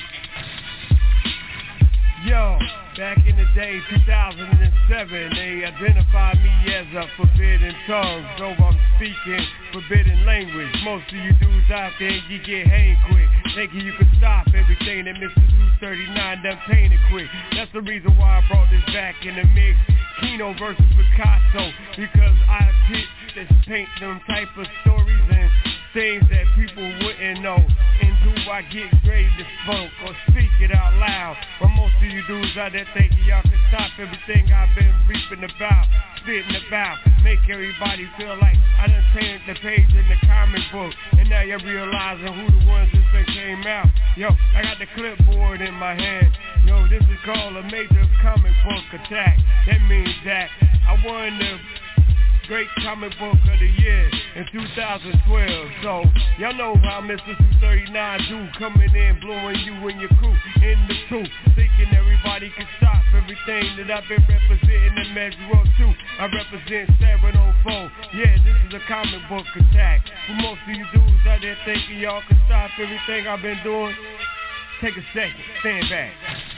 Yo, back in the day, 2007, they identified me as a forbidden tongue. So I'm speaking forbidden language. Most of you dudes out there, you get hang quick, thinking you can stop everything that Mr. 239 done painted quick. That's the reason why I brought this back in the mix. Kino versus Picasso, because I pitch this paint them type of stories and things that people wouldn't know. And do I get ready to smoke or speak it out loud? But most of you dudes out there thinking y'all can stop everything I've been reaping about, spitting about, make everybody feel like I done turned the page in the comic book, and now you're realizing who the ones that came out. Yo, I got the clipboard in my hand. Yo, this is called a major comic book attack. That means that I won the great comic book of the year in 2012. So y'all know how Mr. 239 do, coming in, blowing you and your crew in the tooth, thinking everybody can stop everything that I've been representing and measure up to. I represent 704. Yeah, this is a comic book attack. For most of you dudes out there thinking y'all can stop everything I've been doing, take a second, stand back.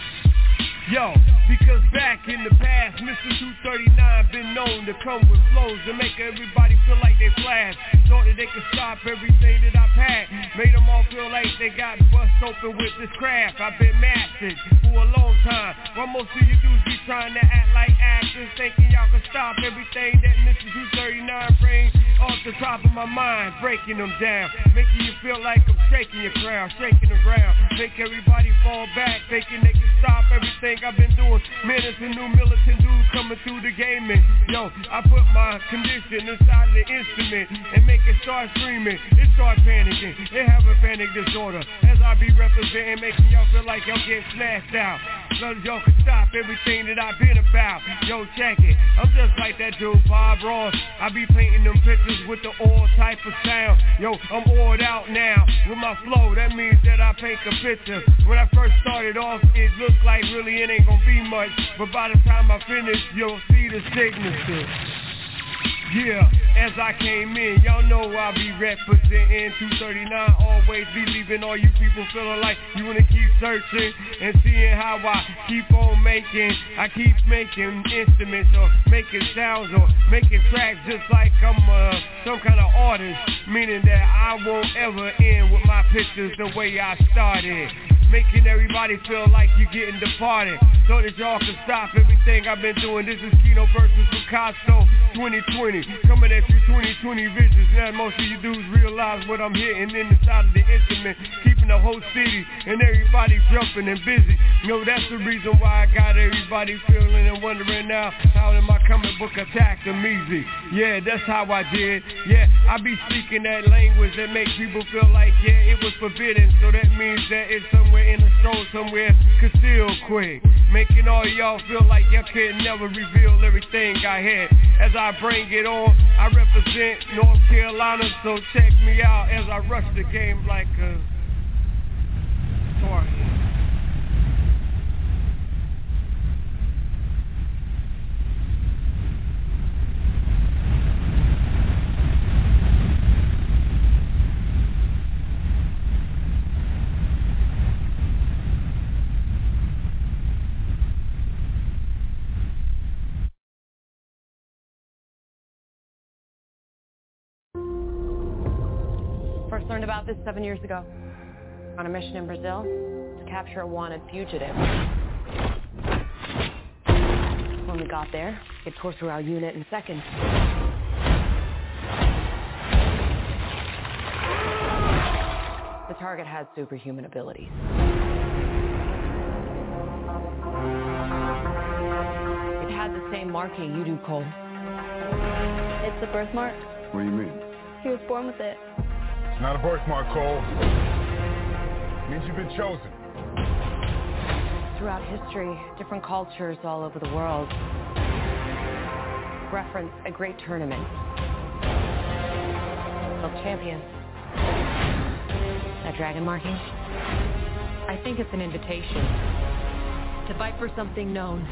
Yo, because back in the past, Mr. 239 been known to come with flows to make everybody feel like they flash. Thought that they could stop everything that I've had, made them all feel like they got bust open with this craft. I've been mastered for a long time, while most of you dudes be trying to act like actors, thinking y'all can stop everything that Mr. 239 brings off the top of my mind, breaking them down, making you feel like I'm shaking your crown, shaking the ground, make everybody fall back, thinking they can stop everything I've been doing. Man, it's a new militant dude coming through the game, and yo, I put my condition inside of the instrument and make it start screaming, it start panicking, it have a panic disorder, as I be representing, making y'all feel like y'all getting smashed out, so y'all can stop everything that I've been about. Yo, check it, I'm just like that dude Bob Ross, I be painting them pictures with the oil type of sound. Yo, I'm oiled out now with my flow, that means that I paint a picture. When I first started off, it looked like really it ain't gonna be much, but by the time I finish, you'll see the signature. Yeah, as I came in, y'all know I'll be representing 239, always be leaving all you people feeling like you wanna keep searching and seeing how I keep on making. I keep making instruments or making sounds or making tracks just like I'm some kind of artist, meaning that I won't ever end with my pictures the way I started. making everybody feel like you're getting departed. So that y'all can stop everything I've been doing. This is Kino versus Picasso 2020. Coming at you 2020 visions. Now most of you dudes realize what I'm hitting in the side of the instrument. Keeping the whole city and everybody jumping and busy. You know, that's the reason why I got everybody feeling and wondering now, how did my comic book attack them easy? Yeah, that's how I did. Yeah, I be speaking that language that makes people feel like, yeah, it was forbidden. So that means that it's somewhere in the soul, somewhere concealed quick. Making all y'all feel like y'all could never reveal everything I had. As I bring it on, I represent North Carolina, so check me out as I rush the game like a target. First learned about this 7 years ago. On a mission in Brazil to capture a wanted fugitive. When we got there, it tore through our unit in seconds. The target had superhuman abilities. It had the same marking you do, Cole. It's the birthmark. What do you mean? He was born with it. It's not a birthmark, Cole. It means you've been chosen. Throughout history, different cultures all over the world reference a great tournament called Champions. That dragon marking? I think it's an invitation to fight for something known.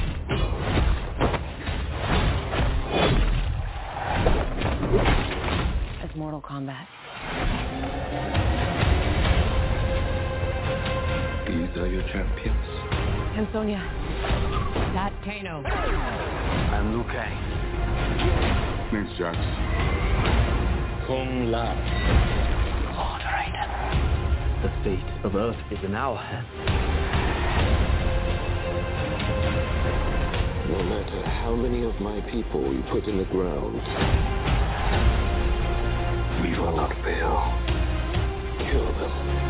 As Mortal Kombat. These are your champions. I'm Sonya. That's Kano. I'm Liu Kang. Name's Jax. Kung Lao. Lord Raiden. The fate of Earth is in our hands. No matter how many of my people you put in the ground, we will not fail. Kill them.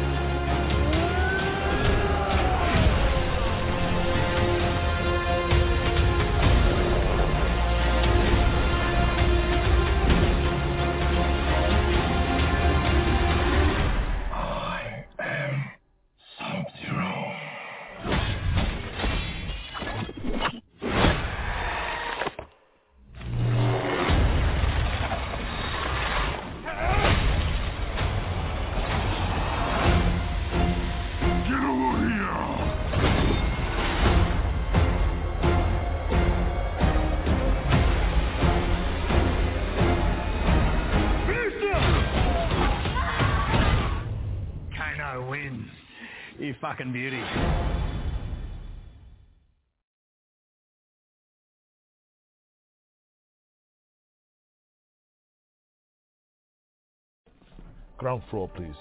Fucking beauty. Ground floor, please.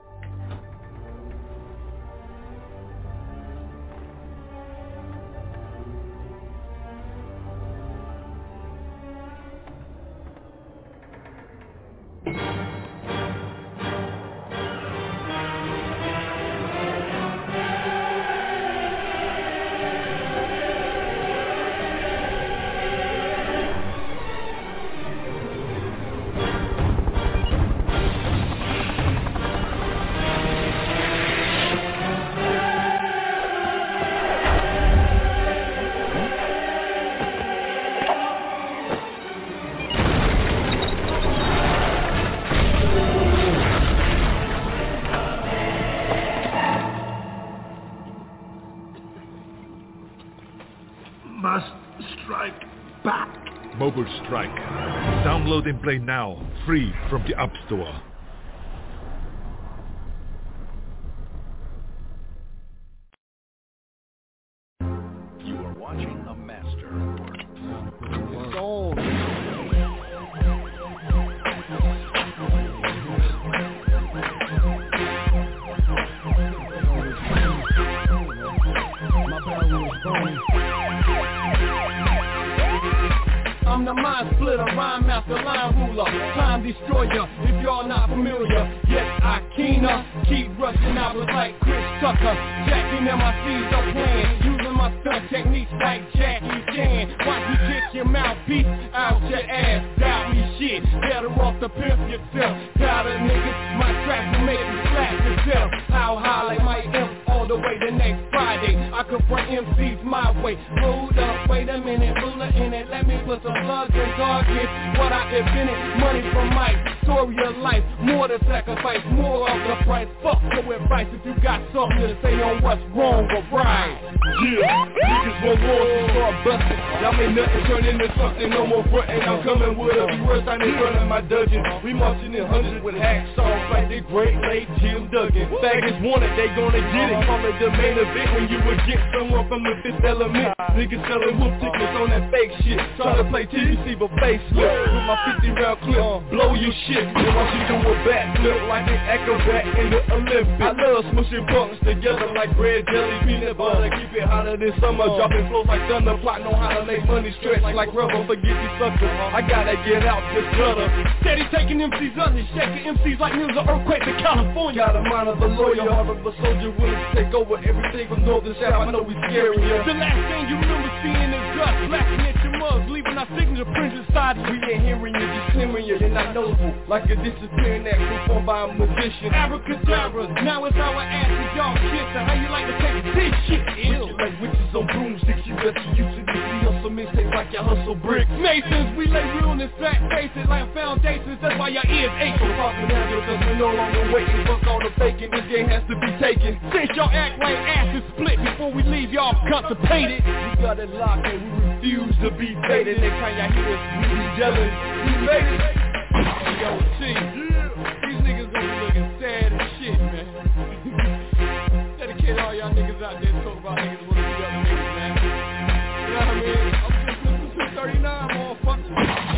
Mobile Strike. Download and play now, free from the App Store. You are watching a master. Soul. Line splitter, rhyme master, line ruler, time destroyer, if y'all not familiar. Yes, I keener, keep rushing hours like Chris Tucker. Jacking MICs up playing, using my stunt techniques like Jackie Chan. Watch me kick your mouthpiece out your ass. Doubt me shit, better off to pimp yourself. Tired of niggas, my track will make you slap yourself. How high like my imp all the way to next Friday. I confront MCs my way. Hold up, wait a minute, ruler in it. Let me put some slugs and targets. What I invented, money from Mike. Story of life, more to sacrifice, more of the price. Fuck your advice if you got something to say on what's wrong or right. Yeah, niggas want war, so start busting. Y'all make nothing turn into something, no more frontin'. I'm coming with a few words, I ain't running my dungeon. We marching in hundreds with hacksaws like the great late Jim Duggan. Faggots want it, they gonna get it. Call it the main event when you would get someone from the fifth element. Niggas selling whoop tickets on that fake shit. Trying to play TVC but facelift. With my 50 round clip, blow your shit. And watch you do a backflip like an acrobat in the Olympics. I love smushing punks together like bread, jelly, peanut butter. Keep it hotter than summer, dropping flows like thunder. Plotting on how to make money stretch like rubber. Forget these suckers, I gotta get out this gutter. Steady taking MCs under, shaking MCs like news of earthquakes in California. Got a mind of a lawyer, heart of a soldier, willing to take over everything from north to south. I know we scaring you. The last thing you remember seeing is dust blasting at your mugs, leaving our signature prints inside. We ain't hearing you, just hearing you. You're not noticeable, like a disappearing act performed by a magician. Abracadabra, now it's our asses, y'all kiss. And how you like to take this shit? Ew. Like witches on broomsticks, you better use it. We hustle mistakes like you hustle bricks. Masons, we lay realness, flat faces like foundations. That's why your ears ache. So talking now because we no longer waiting. Fuck all the faking, this game has to be taken. Since y'all act like asses split before we leave, y'all constipated. We got it locked and we refuse to be faded. Next time y'all hear us, we be yelling, we made it. Yo, T, these niggas gonna be looking sad as shit, man. Dedicate all y'all niggas out there talk about niggas wanna be other niggas, man. You know what I mean? I'm just listening to 239, motherfucker.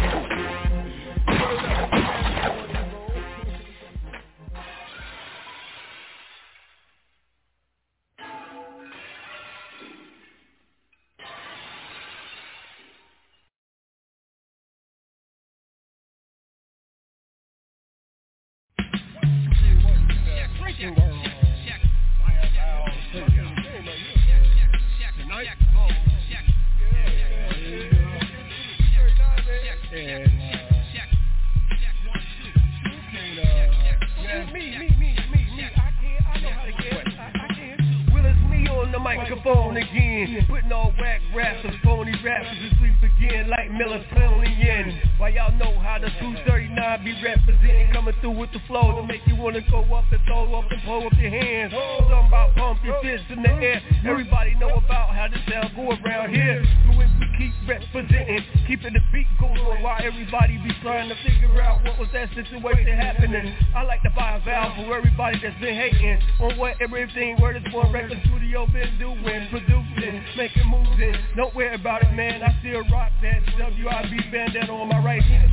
Microphone again, putting all whack raps and phony rappers to sleep again like melatonin. Why y'all know how the 239 be representing, coming through with the flow to make you wanna go up and throw up and pull up your hands. Something about pump your fists in the air. Everybody know about how this sound go around here. So when we keep representing, keeping the beat going while everybody be trying to figure out what was that situation happening. I like to buy a valve for everybody that's been hating on what everything where this one record studio been doing, producing, making moves in. Don't worry about it, man. I still rock that WIB bandana on my right hand.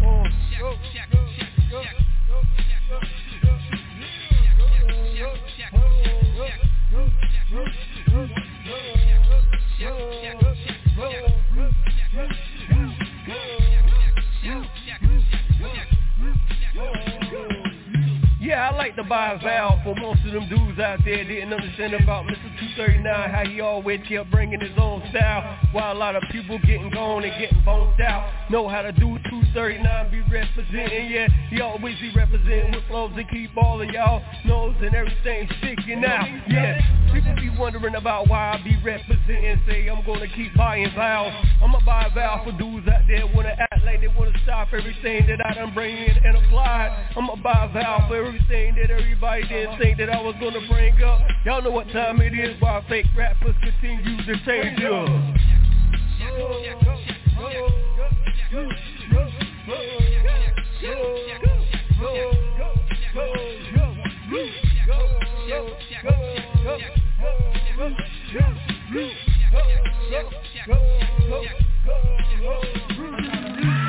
Yeah, I like to buy a valve for most of them dudes out there didn't understand about Mr. 239, how he always kept bringing his own style, while a lot of people getting gone and getting boned out. Know how to do 239, be representing, yeah, he always be representing with flows to keep all of y'all nose and everything sticking out. Yeah, people be wondering about why I be representing, say I'm gonna keep buying valves. I'ma buy a valve for dudes out there wanna act like they wanna stop everything that I done bring in and apply. I'ma buy a valve for everything that everybody didn't think that I was gonna bring up. Y'all know what time it is, while fake rappers continue to change up.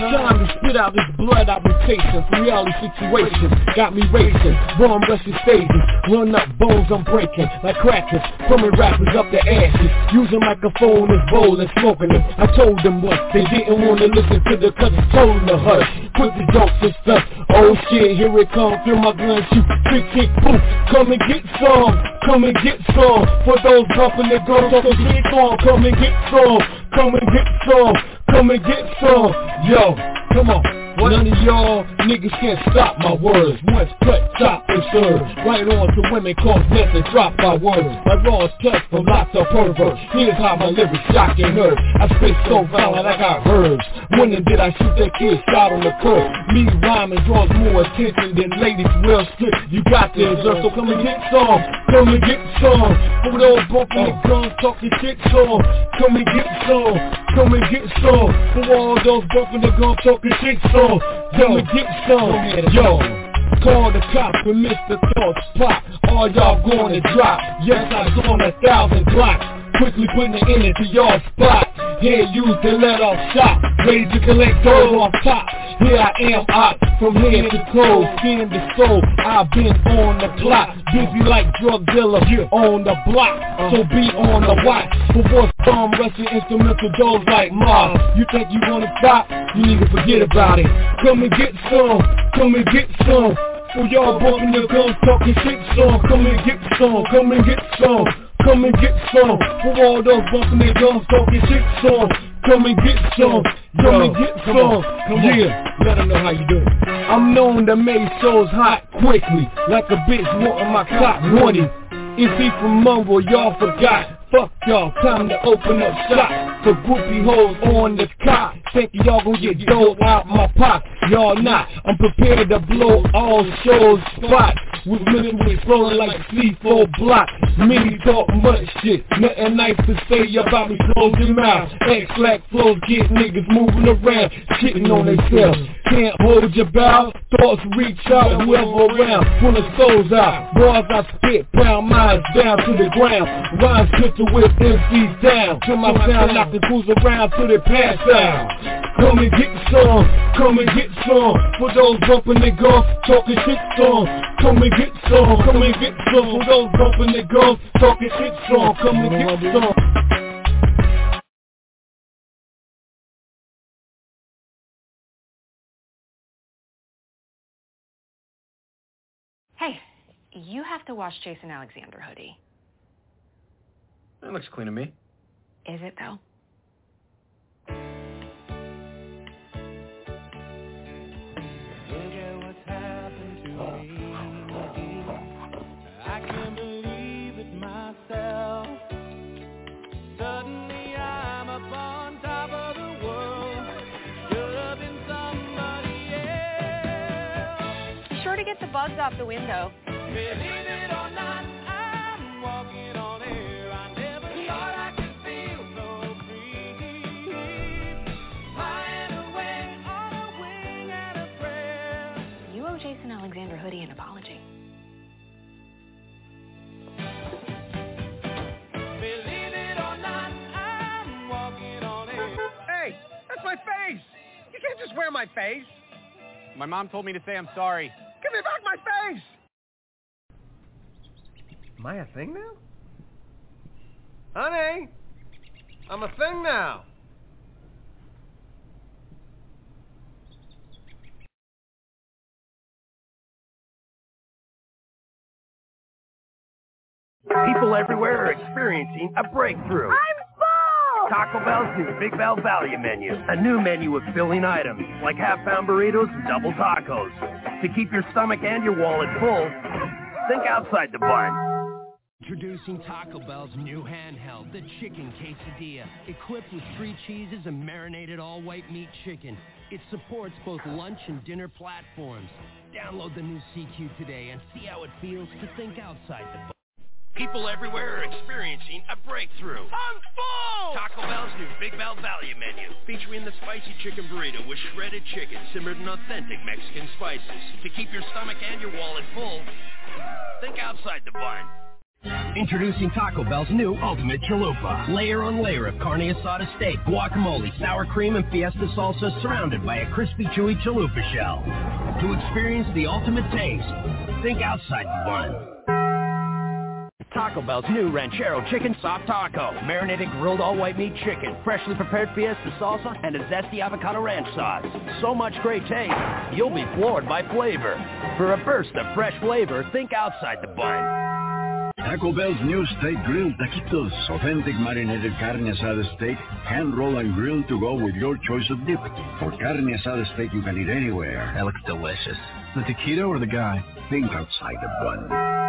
Time to spit out this blood I've been chasing from reality situations. Got me racing, bomb rushing stages. Run up bones I'm breaking like crackers. Coming rappers up the ashes. Using microphone as bowl and smoking them. I told them once they didn't want to listen to the cuts. Told them to hush. Put the jokes and stuff. Oh shit, here it comes. Feel my gun shoot. Tick, tick, boom. Come and get some. Come and get some. For those bumping their guns, talking shit on. Come and get some. Come and get some. Come and get some. Yo, come on. None of y'all niggas can't stop my words. Once cut, chop, and serve. Right on to women, cause nothing, drop my words. My raw touch from lots of perverts. Here's how my lyrics shock and hurt. I spit so violent I got herbs. When did I shoot that kid shot on the curb? Me rhyming draws more attention than ladies well stripped. You got the deserve, so come and get some. Come and get some. For those bumping the guns, talking shit some. Come and get some. Come and get some. For all those bumping the guns, talking shit some. Come and get some. Yo, call the cops when Mr. Thoughts pop. All y'all going to drop. Yes, I was on 1,000 blocks. Quickly putting it into y'all spot. Here used to let off shot. Ready to collect gold off top. Here I am out from head to toe. Skin to soul, I've been on the clock. Busy like drug dealer on the block. So be on the watch. For boys bomb rushing instrumental doors like Mars. You think you wanna stop? You need to forget about it. Come and get some. Come and get some. For y'all bumping your guns, talking shit some. Come and get some. Come and get some. Come and get some. For all those bumping their guns, talking shit some. Come and get some. Come and get some. Yeah, let them know how you do it. I'm known to make shows hot quickly, like a bitch wanting my cock horny. Is he from Mumble? Y'all forgot. Fuck y'all, time to open up shop for groupie hoes on the cop. Think y'all gon' get dough out my pot. Y'all not. I'm prepared to blow all shows spots. With missiles rolling like C4 block. Many talk much shit. Nothing nice to say about me, close your mouth. X-Lack flows get niggas moving around, shitting on themselves. Can't hold your bow. Thoughts reach out, whoever around. Pull the souls out. Bars I spit, pound minds down to the ground. Rhymes put to whip MCs down. To my sound, knocking fools around till they pass out. Come and get some. Come and get some. For those bumping their guns, talking shit some. Come and get some. Come and get some. For those bumping their guns, talking shit some. Come and get some. Hey, you have to wash Jason Alexander hoodie. That looks clean to me. Is it, though? I can't believe it myself. Suddenly I'm up on top of the world. Should have been somebody else. Be sure to get the bugs off the window. Believe it or not, I'm walking on air. I never thought I could feel so free. Flying away on a wing and a prayer. You owe Jason Alexander hoodie an apology. Hey, that's my face! You can't just wear my face! My mom told me to say I'm sorry. Give me back my face! Am I a thing now? Honey! I'm a thing now! People everywhere are experiencing a breakthrough. Taco Bell's new Big Bell Value Menu. A new menu of filling items like half-pound burritos and double tacos. To keep your stomach and your wallet full, think outside the bun. Introducing Taco Bell's new handheld, the Chicken Quesadilla. Equipped with 3 cheeses and marinated all-white meat chicken. It supports both lunch and dinner platforms. Download the new CQ today and see how it feels to think outside the bun. People everywhere are experiencing a breakthrough. I'm full! Taco Bell's new Big Bell Value Menu, featuring the spicy chicken burrito with shredded chicken simmered in authentic Mexican spices. To keep your stomach and your wallet full, think outside the bun. Introducing Taco Bell's new Ultimate Chalupa. Layer on layer of carne asada steak, guacamole, sour cream, and fiesta salsa surrounded by a crispy, chewy chalupa shell. To experience the ultimate taste, think outside the bun. Taco Bell's new Ranchero Chicken Soft Taco. Marinated grilled all-white meat chicken, freshly prepared fiesta salsa, and a zesty avocado ranch sauce. So much great taste, you'll be floored by flavor. For a burst of fresh flavor, think outside the bun. Taco Bell's new steak grilled taquitos. Authentic marinated carne asada steak, hand-rolled and grilled to go with your choice of dip. For carne asada steak you can eat anywhere. That looks delicious. The taquito or the guy? Think outside the bun.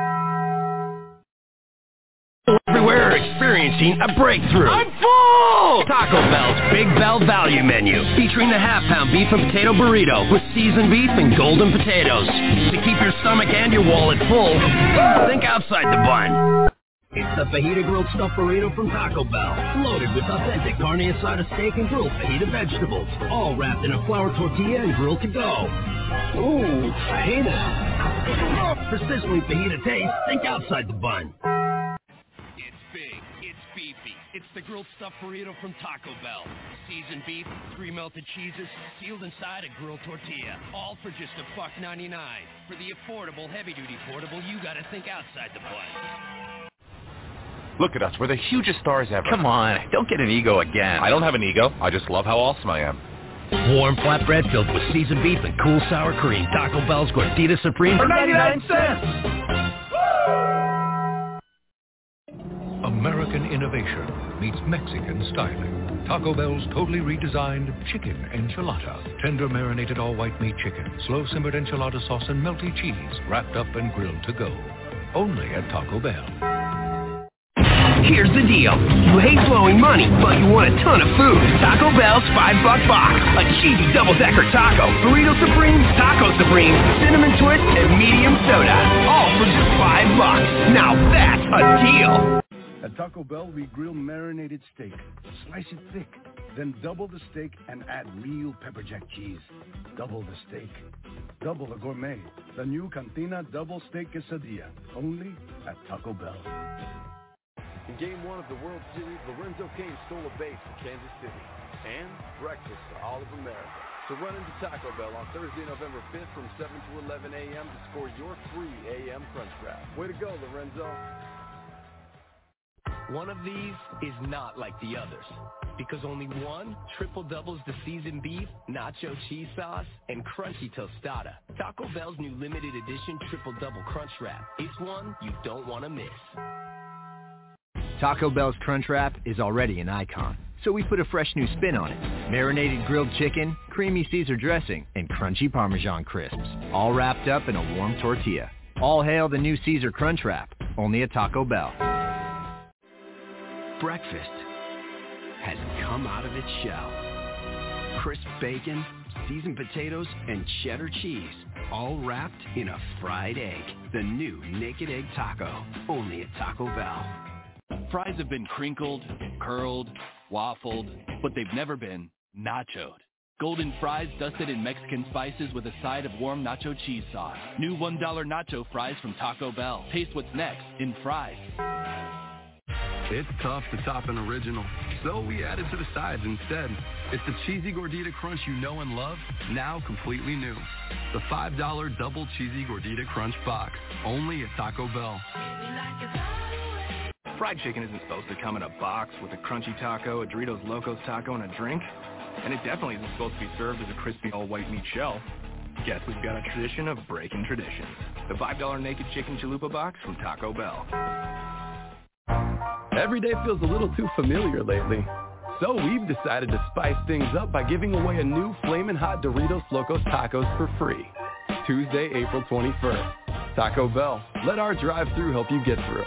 Everywhere are experiencing a breakthrough. I'm full! Taco Bell's Big Bell Value Menu, featuring the half-pound beef and potato burrito with seasoned beef and golden potatoes. To keep your stomach and your wallet full, think outside the bun. It's the fajita grilled stuffed burrito from Taco Bell, loaded with authentic carne asada steak and grilled fajita vegetables, all wrapped in a flour tortilla and grilled to go. Ooh, fajita. For sizzling fajita taste, think outside the bun. It's the grilled stuffed burrito from Taco Bell. Seasoned beef, 3 melted cheeses, sealed inside a grilled tortilla. All for just $1.99. For the affordable, heavy-duty portable, you gotta think outside the bun. Look at us, we're the hugest stars ever. Come on, don't get an ego again. I don't have an ego, I just love how awesome I am. Warm flatbread filled with seasoned beef and cool sour cream. Taco Bell's Gordita Supreme for 99 cents. American innovation meets Mexican styling. Taco Bell's totally redesigned chicken enchilada. Tender marinated all-white meat chicken, slow-simmered enchilada sauce, and melty cheese wrapped up and grilled to go. Only at Taco Bell. Here's the deal. You hate blowing money, but you want a ton of food. Taco Bell's $5 box. A cheesy double-decker taco, burrito supreme, taco supreme, cinnamon twist, and medium soda. All for just $5. Now that's a deal. At Taco Bell, we grill marinated steak, slice it thick, then double the steak and add real pepper jack cheese. Double the steak. Double the gourmet. The new Cantina Double Steak Quesadilla, only at Taco Bell. In Game 1 of the World Series, Lorenzo Cain stole a base in Kansas City. And breakfast for all of America. So run into Taco Bell on Thursday, November 5th from 7 to 11 a.m. to score your free AM Crunch Wrap. Way to go, Lorenzo. One of these is not like the others, because only one triple doubles the seasoned beef, nacho cheese sauce, and crunchy tostada. Taco Bell's new limited edition triple double crunch wrap. It's one you don't want to miss. Taco Bell's Crunch Wrap is already an icon, so we put a fresh new spin on it. Marinated grilled chicken, creamy Caesar dressing, and crunchy Parmesan crisps, all wrapped up in a warm tortilla. All hail the new Caesar Crunch Wrap, only at Taco Bell. Breakfast has come out of its shell. Crisp bacon, seasoned potatoes, and cheddar cheese, all wrapped in a fried egg. The new Naked Egg Taco, only at Taco Bell. Fries have been crinkled, curled, waffled, but they've never been nachoed. Golden fries dusted in Mexican spices with a side of warm nacho cheese sauce. New $1 nacho fries from Taco Bell. Taste what's next in fries. It's tough to top an original, so we added to the sides instead. It's the Cheesy Gordita Crunch you know and love, now completely new. The $5 double cheesy Gordita Crunch box, only at Taco Bell. Fried chicken isn't supposed to come in a box with a crunchy taco, a Doritos Locos taco, and a drink. And it definitely isn't supposed to be served as a crispy all-white meat shell. Guess we've got a tradition of breaking traditions. The $5 naked chicken chalupa box from Taco Bell. Every day feels a little too familiar lately. So we've decided to spice things up by giving away a new Flamin' Hot Doritos Locos Tacos for free. Tuesday, April 21st. Taco Bell. Let our drive-thru help you get through.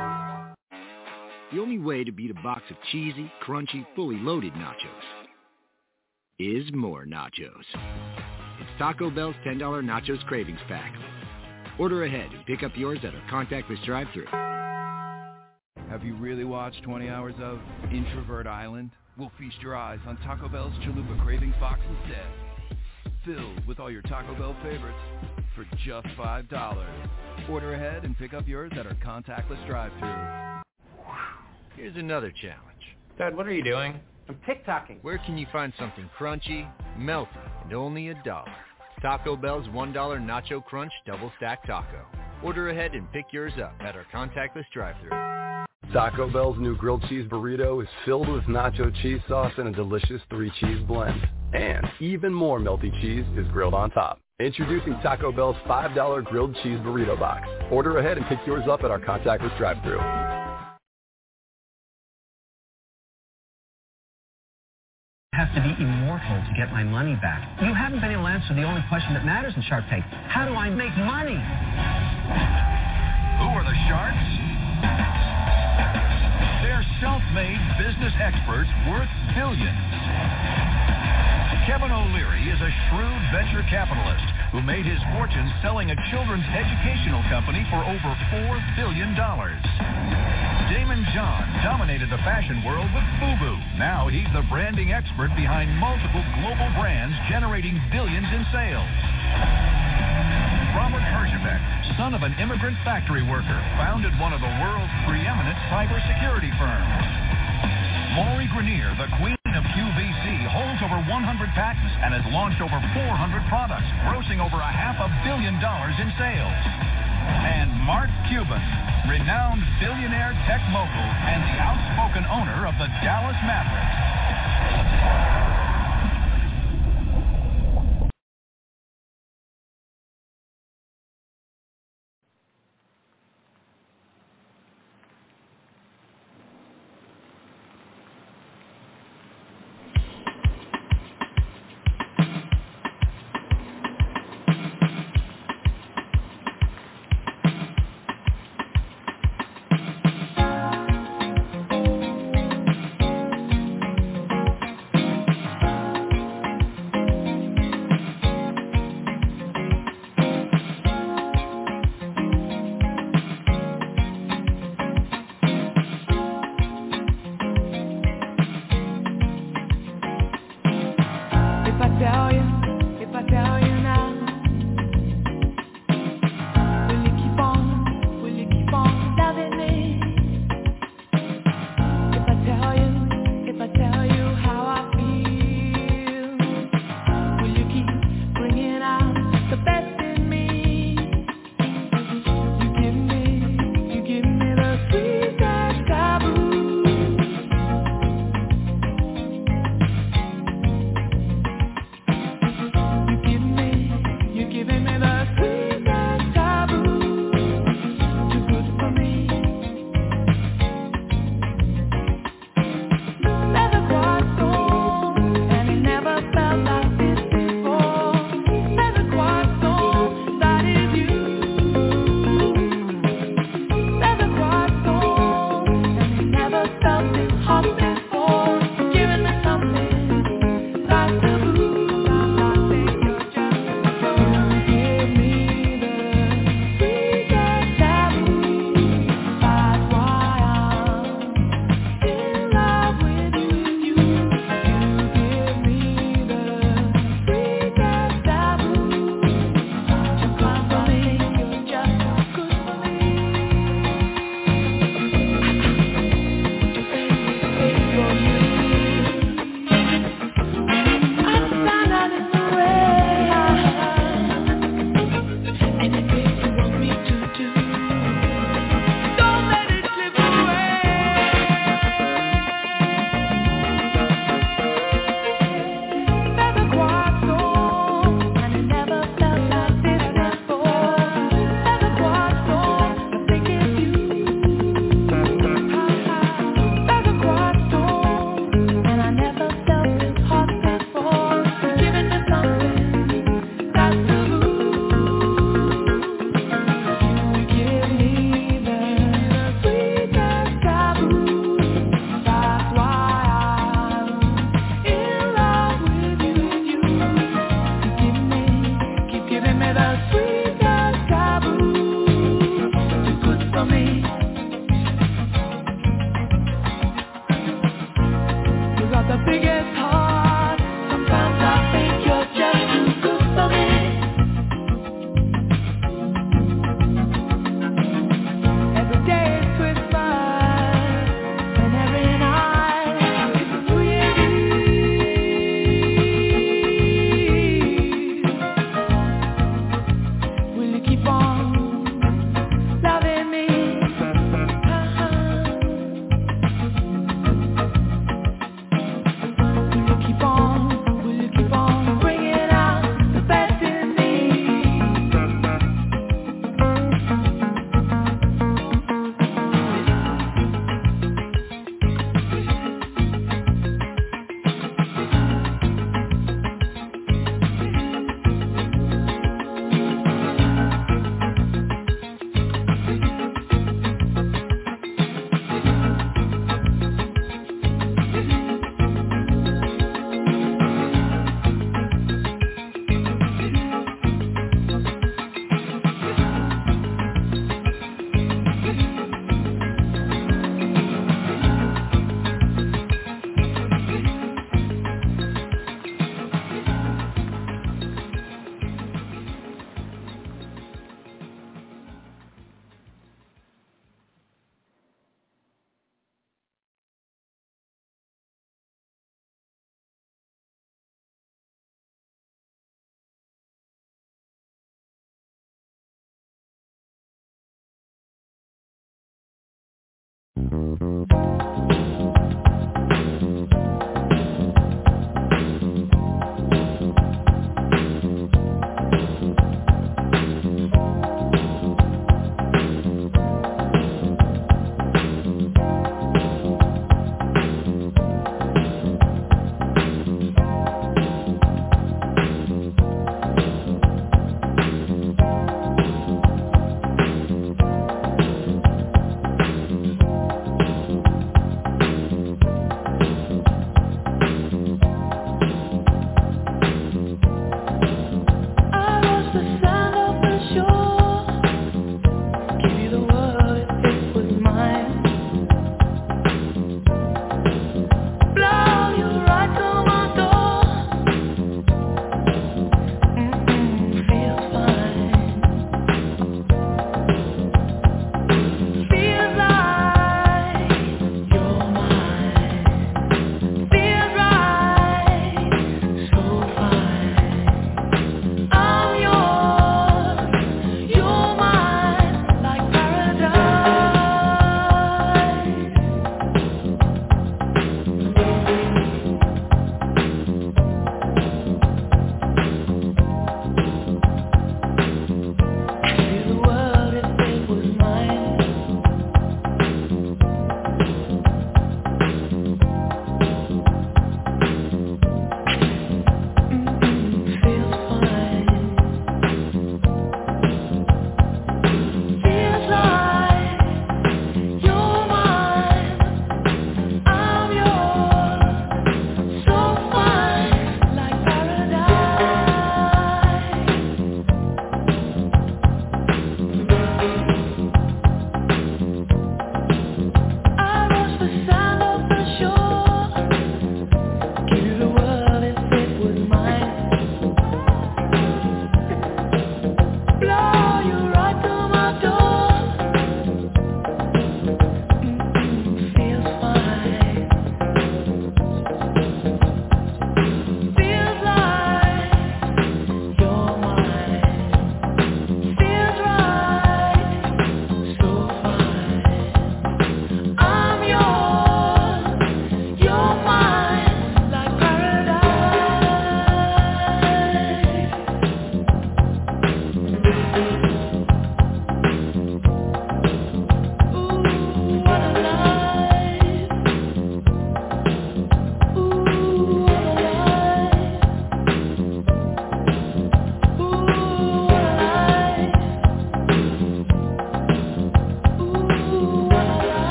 The only way to beat a box of cheesy, crunchy, fully loaded nachos is more nachos. It's Taco Bell's $10 Nachos Cravings Pack. Order ahead and pick up yours at our contactless drive-thru. Have you really watched 20 hours of Introvert Island? We'll feast your eyes on Taco Bell's Chalupa Cravings Box instead. Filled with all your Taco Bell favorites. for just $5. Order ahead and pick up yours at our contactless drive-thru. Here's another challenge. Dad, what are you doing? I'm TikToking. Where can you find something crunchy, melty, and only $1? Taco Bell's $1 Nacho Crunch Double Stack Taco. Order ahead and pick yours up at our contactless drive-thru. Taco Bell's new grilled cheese burrito is filled with nacho cheese sauce and a delicious 3-cheese blend. And even more melty cheese is grilled on top. Introducing Taco Bell's $5 grilled cheese burrito box. Order ahead and pick yours up at our contactless drive-thru. Have to be immortal to get my money back. You haven't been able to answer the only question that matters in Shark Tank. How do I make money? Who are the sharks? They're self-made business experts worth billions. Kevin O'Leary is a shrewd venture capitalist who made his fortune selling a children's educational company for over $4 billion. Damon John dominated the fashion world with FUBU. Now he's the branding expert behind multiple global brands generating billions in sales. Robert Herjavec, son of an immigrant factory worker, founded one of the world's preeminent cybersecurity firms. Maury Grenier, the queen of QVC, holds over 100 patents and has launched over 400 products, grossing over $500 million in sales. And Mark Cuban, renowned billionaire tech mogul and the outspoken owner of the Dallas Mavericks.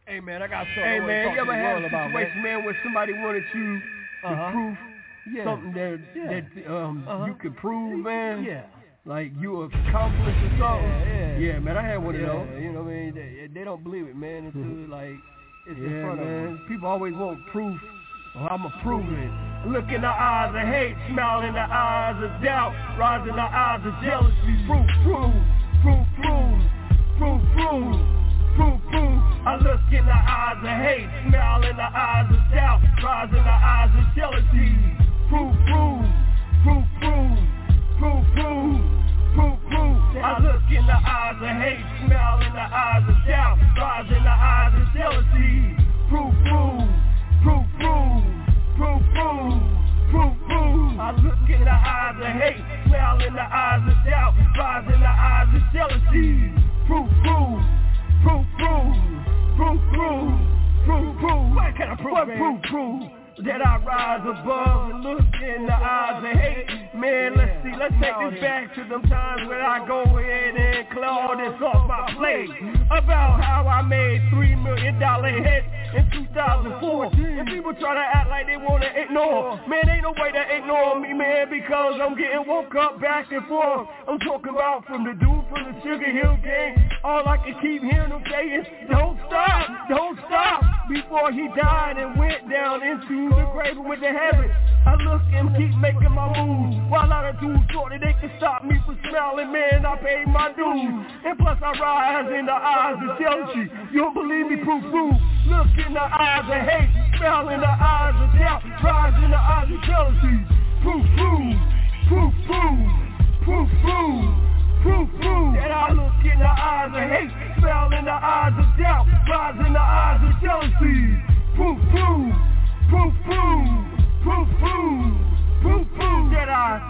Hey man, I got something. Hey man, you ever had a about, situation, man, where somebody wanted you to prove something that you could prove, man? Yeah. Like you accomplished or something? Yeah, man, I had one of those. You know what I mean? They don't believe it, man, until like it's in front of man. them. People always want proof. Well, I'ma prove it. Look in the eyes of hate, smile in the eyes of doubt, rise in the eyes of jealousy. Proof, prove, proof, prove, proof, prove, proof, prove. I look in the eyes of hate, smile in the eyes of doubt, rise in the eyes of jealousy. Proof, prove, proof, prove, proof, prove, proof, prove. I look in the eyes of hate, smile in the eyes of doubt, rise in the eyes of jealousy. Proof, prove, proof, prove, proof, prove, proof, prove. I look in the eyes of hate, smile in the eyes of doubt, rise in the eyes of jealousy. Proof, prove, proof, prove, proof, prove, proof, prove. What can I prove? What proof, prove? That I rise above and look in the eyes of hate. Man, let's take this back to them times when I go ahead and clear all this off my plate. About how I made $3 million hits in 2014. And people try to act like they want to ignore. Man, ain't no way to ignore me, man, because I'm getting woke up back and forth. I'm talking about from the dude from the Sugar Hill Gang. All I can keep hearing them say is, don't stop, don't stop. Before he died and went down into the grave with the heaven, I look and keep making my moves. While other dudes thought that they could stop me from smiling, man, I paid my dues. And plus I rise in the eyes of jealousy. You don't believe me? Proof, proof. Look in the eyes of hate, smile in the eyes of doubt, rise in the eyes of jealousy. Proof, proof, proof, proof, proof, proof, proof, proof. That I look in the eyes of hate, smile in the eyes of doubt, rise in the eyes of jealousy. Proof, proof, proof, proof, proof, proof, proof, proof. That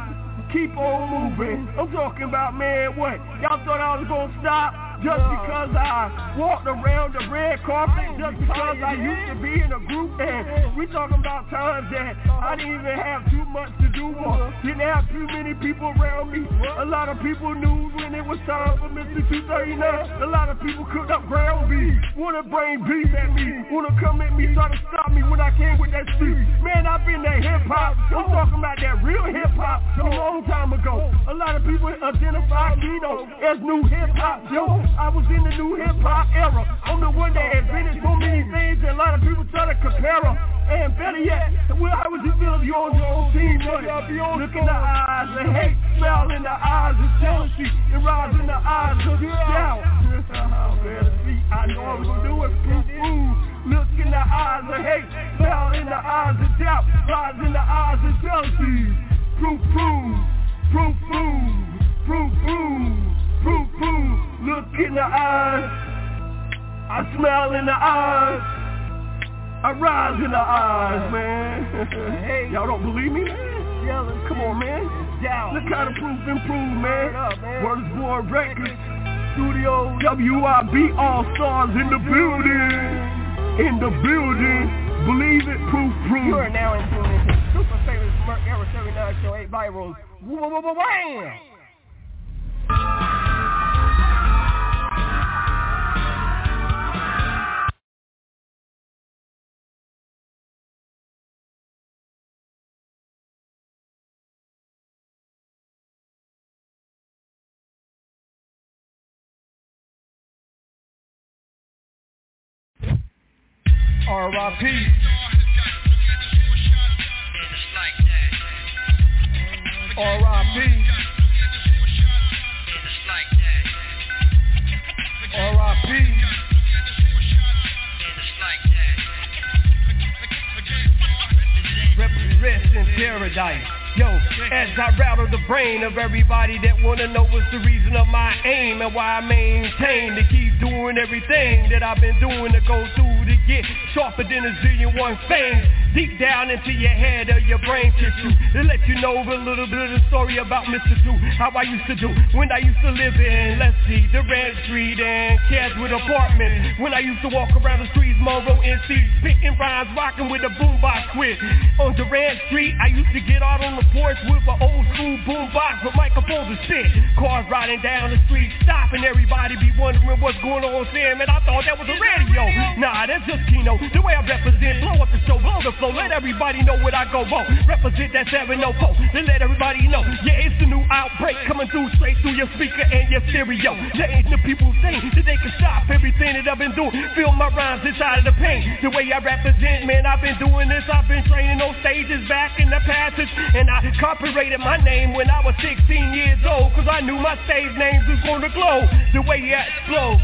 I keep on moving. I'm talking about, man, what? Y'all thought I was gonna stop? Just because I walked around the red carpet, just because I used to be in a group, and we talking about times that I didn't even have too much to do or didn't have too many people around me. A lot of people knew when it was time for Mr. 239. A lot of people cooked up ground beef, wanna bring beef at me, wanna come at me, try to stop me when I came with that street. Man, I've been that hip-hop, I'm talking about that real hip-hop a long time ago. A lot of people identify me though as new hip-hop, yo. I was in the new hip-hop era. I'm the one that invented so many things and a lot of people try to compare them. And better yet, well, how would you feel if you're on your own team? Look in the eyes of hate, smile in the eyes of jealousy, and rise in the eyes of doubt. I know I was going to do it. Proof, proof. Look in the eyes of hate, smile in the eyes of doubt, rise in the eyes of jealousy. Proof, proof, proof, proof, proof, proof. Proof, proof, look in the eyes, I smile in the eyes, I rise in the eyes, man. Hey, y'all don't believe me, man? Come on, man. Look how the proof improved, man. Word is Born Records, Studio WIB All-Stars in the building. In the building. Believe it, proof, proof. You are now in tune into super famous Merc Era 79 Show 8 Virals. Wham! R.I.P. R.I.P. R.I.P. Rest in paradise. Yo, as I rattle the brain of everybody that wanna know what's the reason of my aim and why I maintain to keep doing everything that I've been doing to go through to get sharper than a zillion one fangs deep down into your head or your brain tissue to let you know a little bit of the story about Mr. Do, how I used to do when I used to live in, let's see, Durant Street and Keswood Apartment. When I used to walk around the streets, Monroe NC, spitting rhymes, rocking with a boombox quit. On Durant Street, I used to get out on the a porch with an old school boombox with microphones and shit. Cars riding down the street, stopping, everybody be wondering what's going on saying, man, I thought that was a radio. Nah, that's just Kino. The way I represent, blow up the show, blow the flow, let everybody know what I go on. Represent that 704, then let everybody know. Yeah, it's the new outbreak coming through straight through your speaker and your stereo. Letting the people say that they can stop everything that I've been doing. Feel my rhymes inside of the pain. The way I represent, man, I've been doing this. I've been training on stages back in the passage, and I copyrighted my name when I was 16 years old, cause I knew my stage names was gonna glow. The way I explode.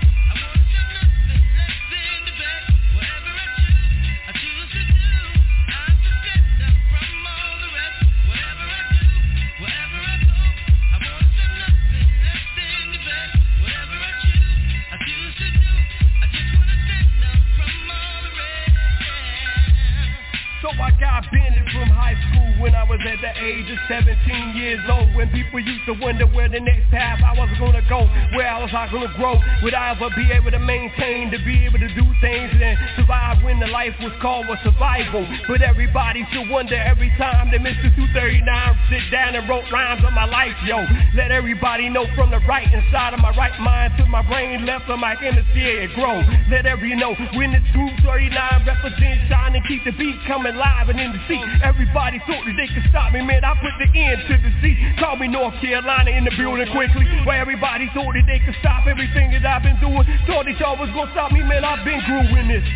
So I got bended from high school when I was at the age of 17 years old. When people used to wonder where the next path I was gonna go, where I was gonna grow, would I ever be able to maintain, to be able to do things and survive when the life was called a survival. But everybody should wonder every time that Mr. 239 sit down and wrote rhymes on my life, yo. Let everybody know from the right inside of my right mind to my brain left of my hemisphere it grow. Let everybody know when it's 239 represent, shine and keep the beat coming live and in the seat. Everybody thought that they could stop me, man, I put the end to the seat. Call me North Carolina in the building quickly, where everybody thought that they could stop everything that I've been doing. Thought that y'all was gonna stop me, man, I've been growing this.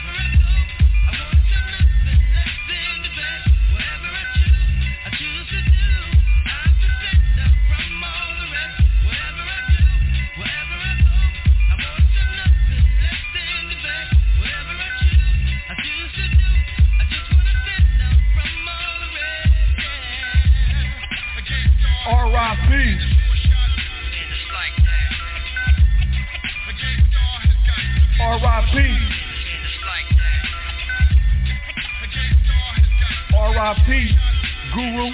R.I.P. R.I.P. R.I.P. Guru.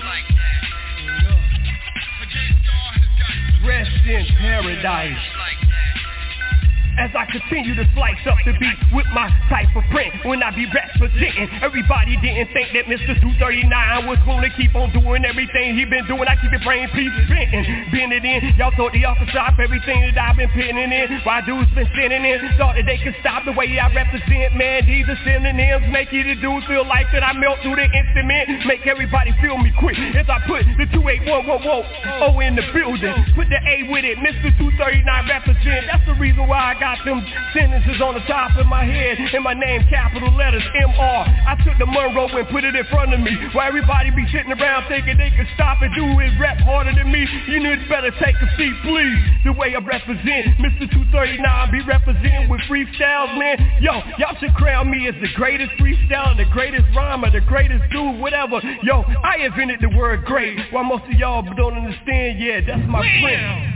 Rest in paradise. As I continue to slice up the beat with my type of print when I be representing, everybody didn't think that Mr. 239 was gonna keep on doing everything he been doing. I keep it brain pieces bend it in. Y'all thought y'all could stop everything that I've been pinning in. Why dudes been sending in, thought that they could stop the way I represent, man. These are synonyms, make it a dude feel like that I melt through the instrument, make everybody feel me quick. As I put the 281 O in the building, put the A with it, Mr. 239 represent. That's the reason why I got them sentences on the top of my head and my name capital letters M.R. I took the Monroe and put it in front of me, while everybody be sitting around thinking they can stop and do it rap harder than me. You need to better take a seat, please. The way I represent, Mr. 239 be representing with freestyles, man. Yo, y'all should crown me as the greatest freestyler, the greatest rhymer, the greatest dude, whatever. Yo, I invented the word great, while most of y'all don't understand. Yeah, that's my friend.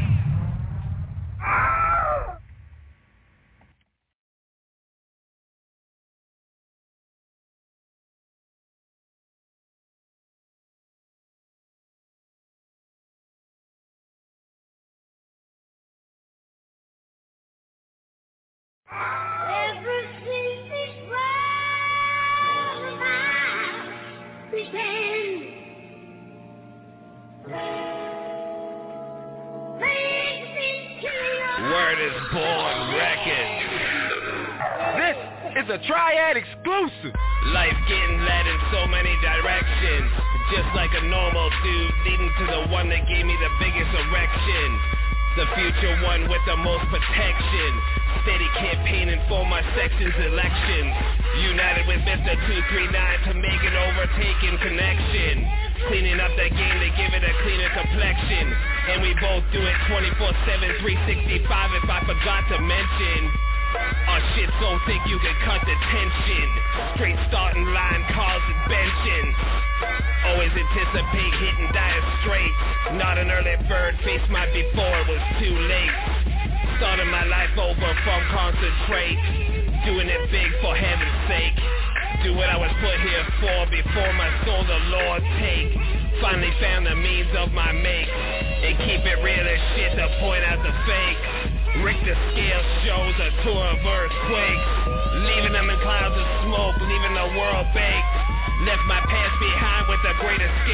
Word is Born Records. This is a Triad exclusive. Life getting led in so many directions, just like a normal dude leading to the one that gave me the biggest erection. The future one with the most protection, steady campaigning for my section's elections. United with Mr. 239 to make an overtaking connection. Cleaning up that game to give it a cleaner complexion. And we both do it 24/7, 365 if I forgot to mention. Our shit so thick you can cut the tension. Straight starting line calls and benching. Always anticipate hitting dire straight. Not an early bird, face my before it was too late. Starting my life over from concentrate. Doing it big for heaven's sake. Do what I was put here for before my soul the Lord take. Finally found the means of my make. And keep it real as shit to point out the fake. Richter scale shows a tour of earthquakes. Leaving them in clouds of smoke, leaving the world baked. Left my past behind with a great escape.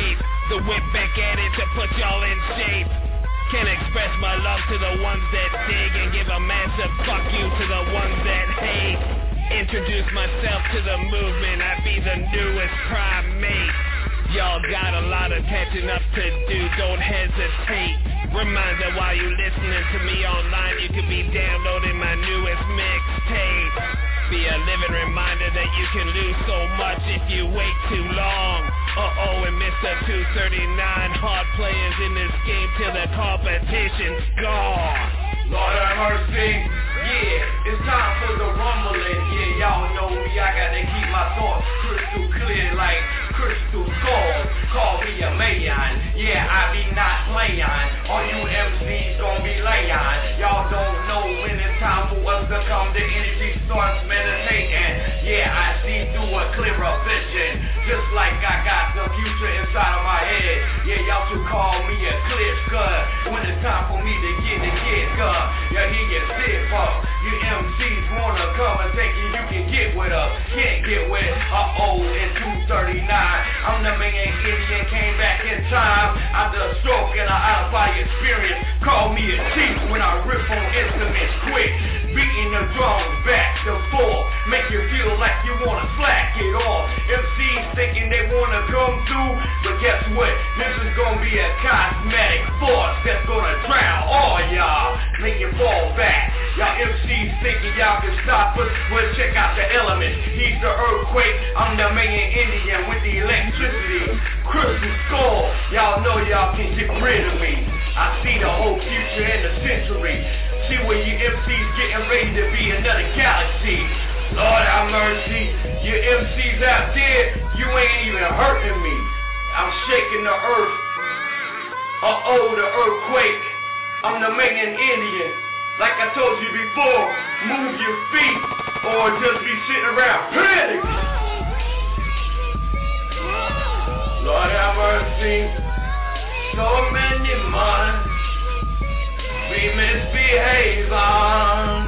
The whip back at it to put y'all in shape. Can express my love to the ones that dig and give a massive fuck you to the ones that hate. Introduce myself to the movement, I be the newest primate. Y'all got a lot of catching up to do, don't hesitate. Reminder while you listening to me online, you could be downloading my newest mixtape. Be a living reminder that you can lose so much if you wait too long. Uh-oh, and Mr. 239, hard players in this game till the competition's gone. Lord have mercy, yeah, it's time for the rumbling. Yeah, y'all know me, I gotta keep my thoughts crystal clear like crystal skulls. Call me a man, yeah, I be not playing. All you MCs gon' be laying. Y'all don't know when it's time for us to come. The energy starts meditating. Yeah, I see through a clearer vision, just like I got the future inside of my head. Yeah, y'all should call me a clear cut when it's time for me to get the kid cut. Yeah, he gets sick up. You MCs wanna come and think you can get with us. Can't get with in 239. I'm the man Indian, came back in time. I'm the stroke and I out-of-body experience. Call me a chief when I rip on instruments quick. Beating the drums back to forth. Make you feel like you wanna slack it off. MCs thinking they wanna come through, but guess what? This is gonna be a cosmetic force that's gonna drown all y'all. Make you fall back. Y'all MCs thinking y'all can stop us. Well, check out the elements. He's the earthquake. I'm the man Indian with the electricity. Crystal skull. Y'all know y'all can get rid of me. I see the whole future in the century. See where you MCs getting ready to be another galaxy. Lord have mercy. You MCs out there, you ain't even hurting me. I'm shaking the earth. The earthquake. I'm the man Indian. Like I told you before, move your feet or just be sitting around panic. Lord have mercy. So many minds we misbehave on.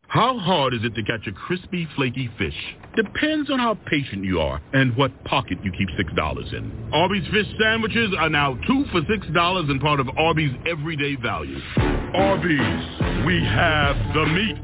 How hard is it to catch a crispy, flaky fish? Depends on how patient you are and what pocket you keep $6 in. Arby's fish sandwiches are now 2 for $6 and part of Arby's everyday value. Arby's, we have the meat.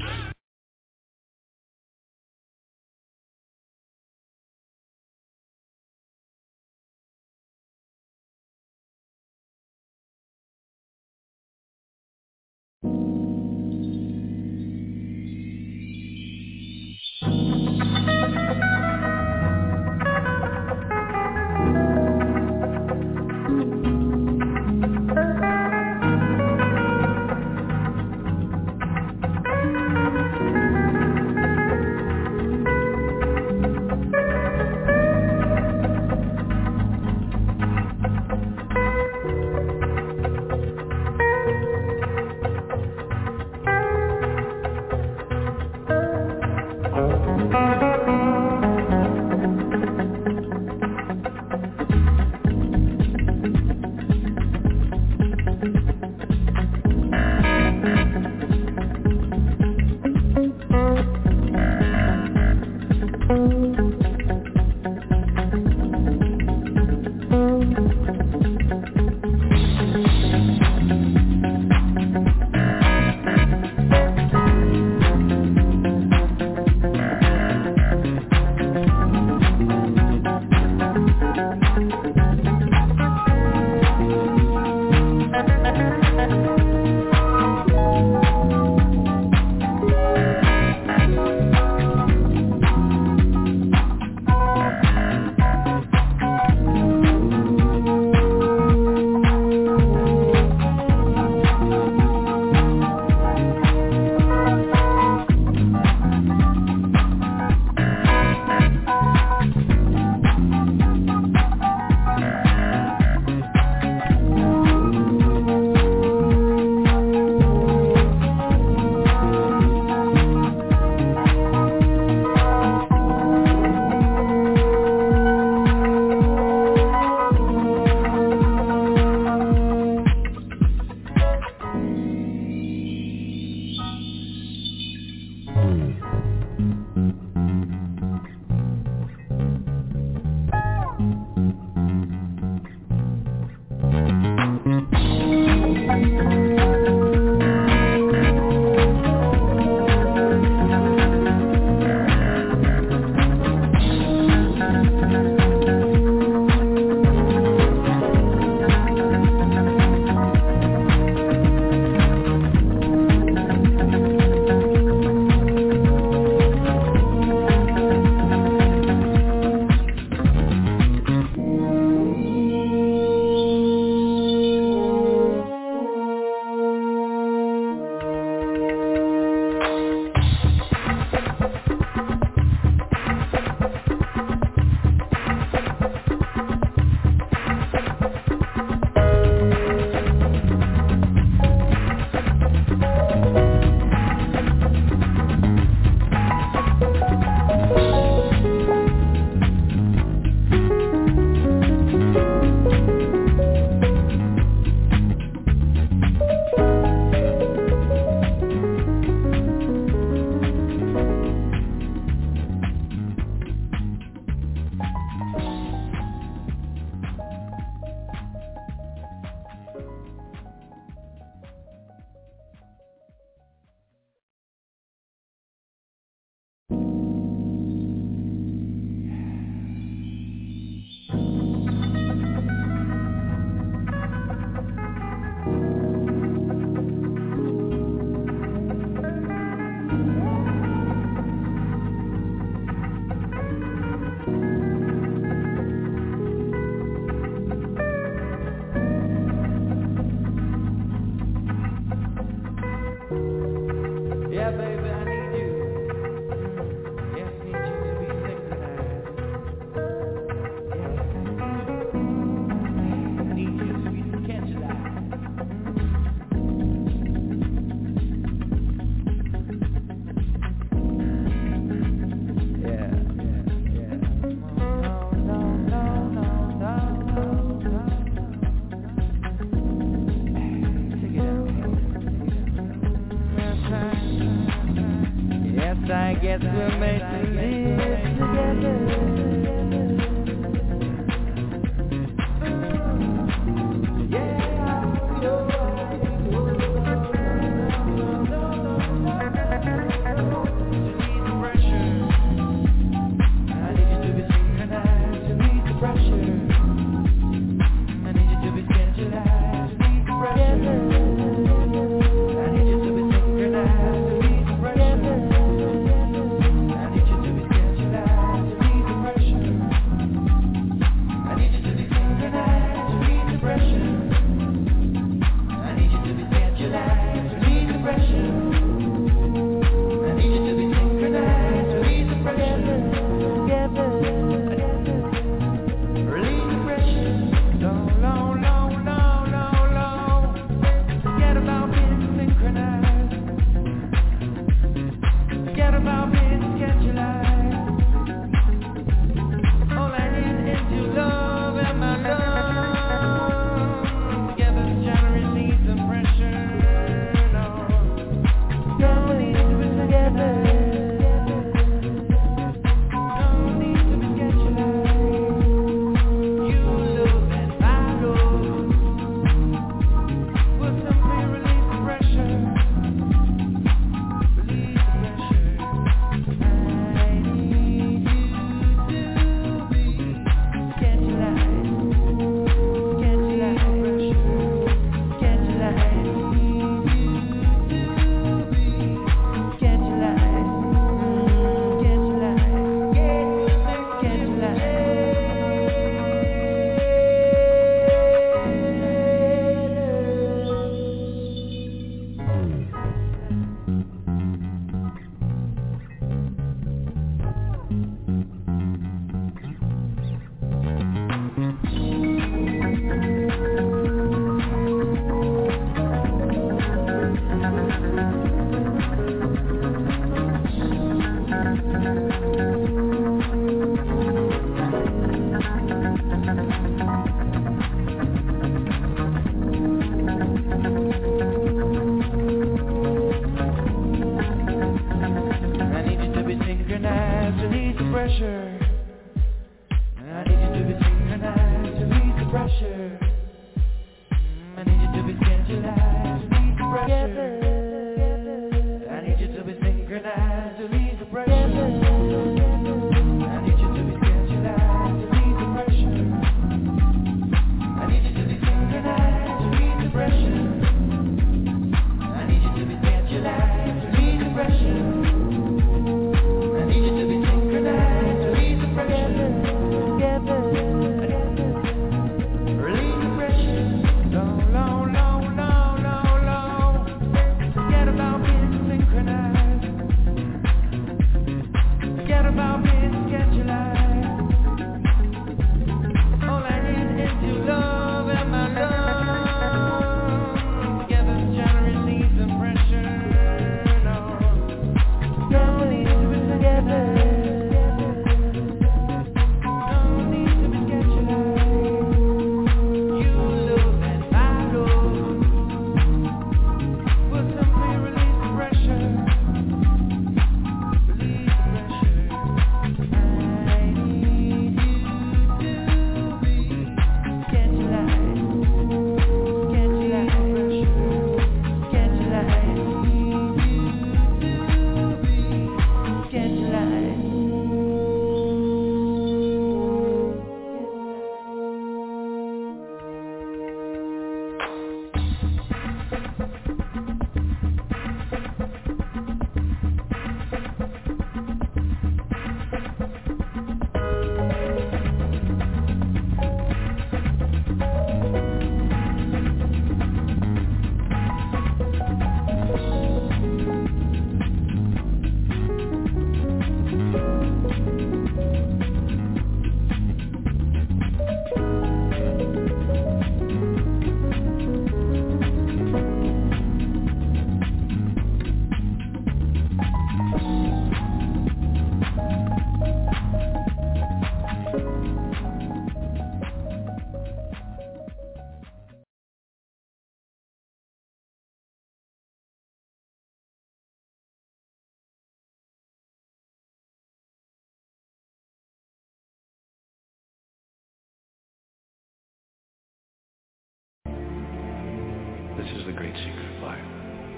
This is the great secret of life.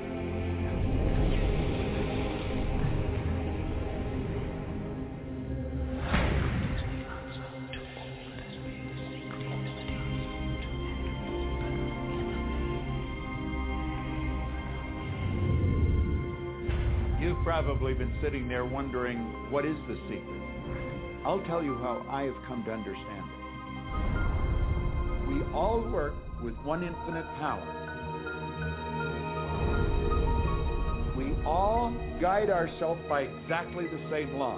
You've probably been sitting there wondering, what is the secret? I'll tell you how I have come to understand it. We all work with one infinite power. We all guide ourselves by exactly the same law.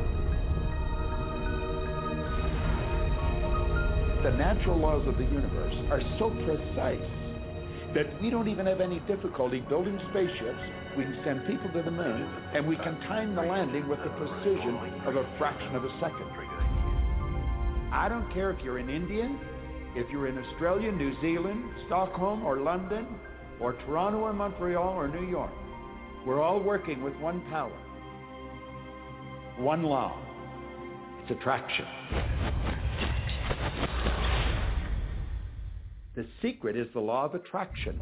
The natural laws of the universe are so precise that we don't even have any difficulty building spaceships. We can send people to the moon, and we can time the landing with the precision of a fraction of a second. I don't care if you're in India, if you're in Australia, New Zealand, Stockholm, or London, or Toronto, or Montreal, or New York. We're all working with one power, one law. It's attraction. The secret is the law of attraction.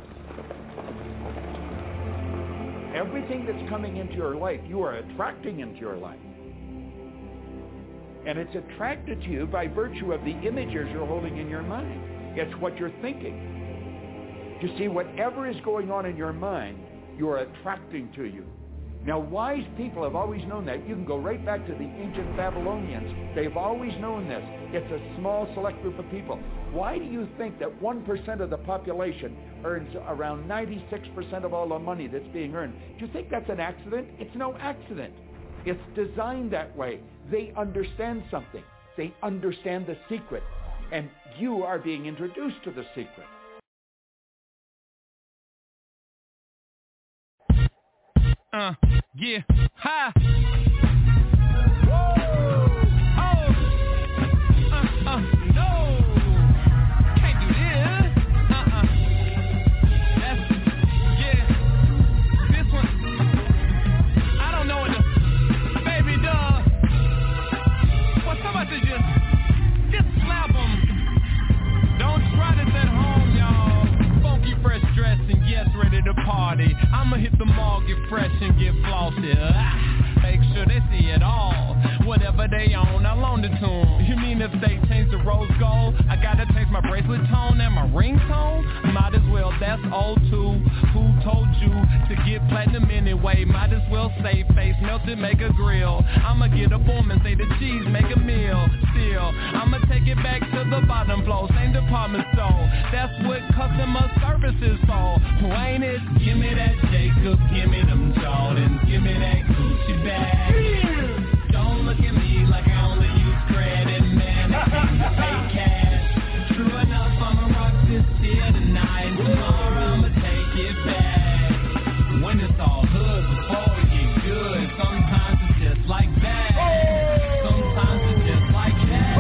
Everything that's coming into your life, you are attracting into your life. And it's attracted to you by virtue of the images you're holding in your mind. It's what you're thinking. You see, whatever is going on in your mind, you are attracting to you. Now, wise people have always known that. You can go right back to the ancient Babylonians. They've always known this. It's a small, select group of people. Why do you think that 1% of the population earns around 96% of all the money that's being earned? Do you think that's an accident? It's no accident. It's designed that way. They understand something. They understand the secret. And you are being introduced to the secret. Yeah, hi. No. Can't do this. This one. I don't know what the baby does. Well, somebody just slap them. Don't try this at home, y'all. Funky fresh dress and yes, ready to party. I'ma hit the mall, get fresh and get flossy. Make sure they see it all. Whatever they own, I'll loan it to them. You mean if they change the rose gold, I gotta change my bracelet tone and my ringtone? Might as well, that's old too. Who told you to get platinum anyway? Might as well say face melted, make a grill. I'ma get a form and say the cheese, make a meal. Still, I'ma take it back to the bottom floor, same department store. That's what customer service is for. Ain't it? Give me that Jacobs, give me them Jordans, give me that Gucci bag. Don't look at me like I only use credit, man. I can't pay cash. True enough, I'ma rock this here tonight. Tomorrow I'ma take it back. When it's all hood before it get good, sometimes it's just like that. Sometimes it's just like that.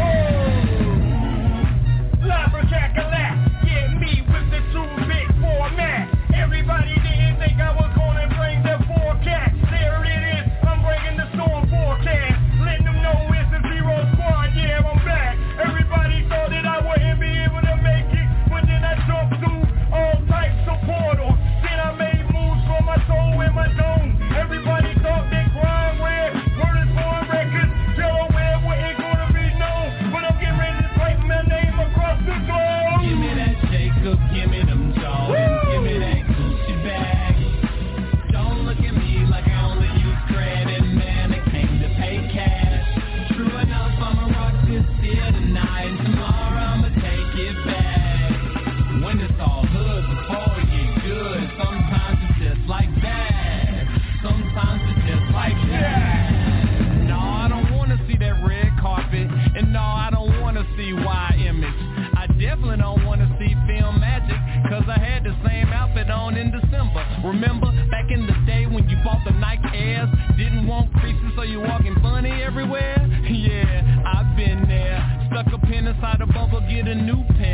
Lumberjack-a-lack, yeah, me with the 2-bit format. Everybody didn't think I was gonna bring the forecast. There it is, I'm bringing the storm forecast. Letting them know it's a zero squad, yeah, I'm back. Everybody thought that I wouldn't be able to make it, but then I jumped through all types of portals. Then I made moves for my soul and my zone. Everybody thought that crime where word is born records, Delaware wasn't gonna be known. But I'm getting ready to type my name across the globe. Give me that Jacob, give me them Jordans, give me that Gucci bag. Don't look at me like I only use credit, man. I came to pay cash. True enough, I'ma rock this here tonight. Tomorrow I'ma take it back. When it's all hood before it get good, sometimes it's just like that. Sometimes it's just like that. No, I don't wanna see that red carpet, and no, I don't wanna see Y image. I definitely don't wanna see film magic, cause I had the same outfit on in December. Remember back in the day when you bought the Nike Airs, didn't want creases so you walking funny everywhere? Yeah, I've been there. Stuck a pin inside a bubble, get a new pen.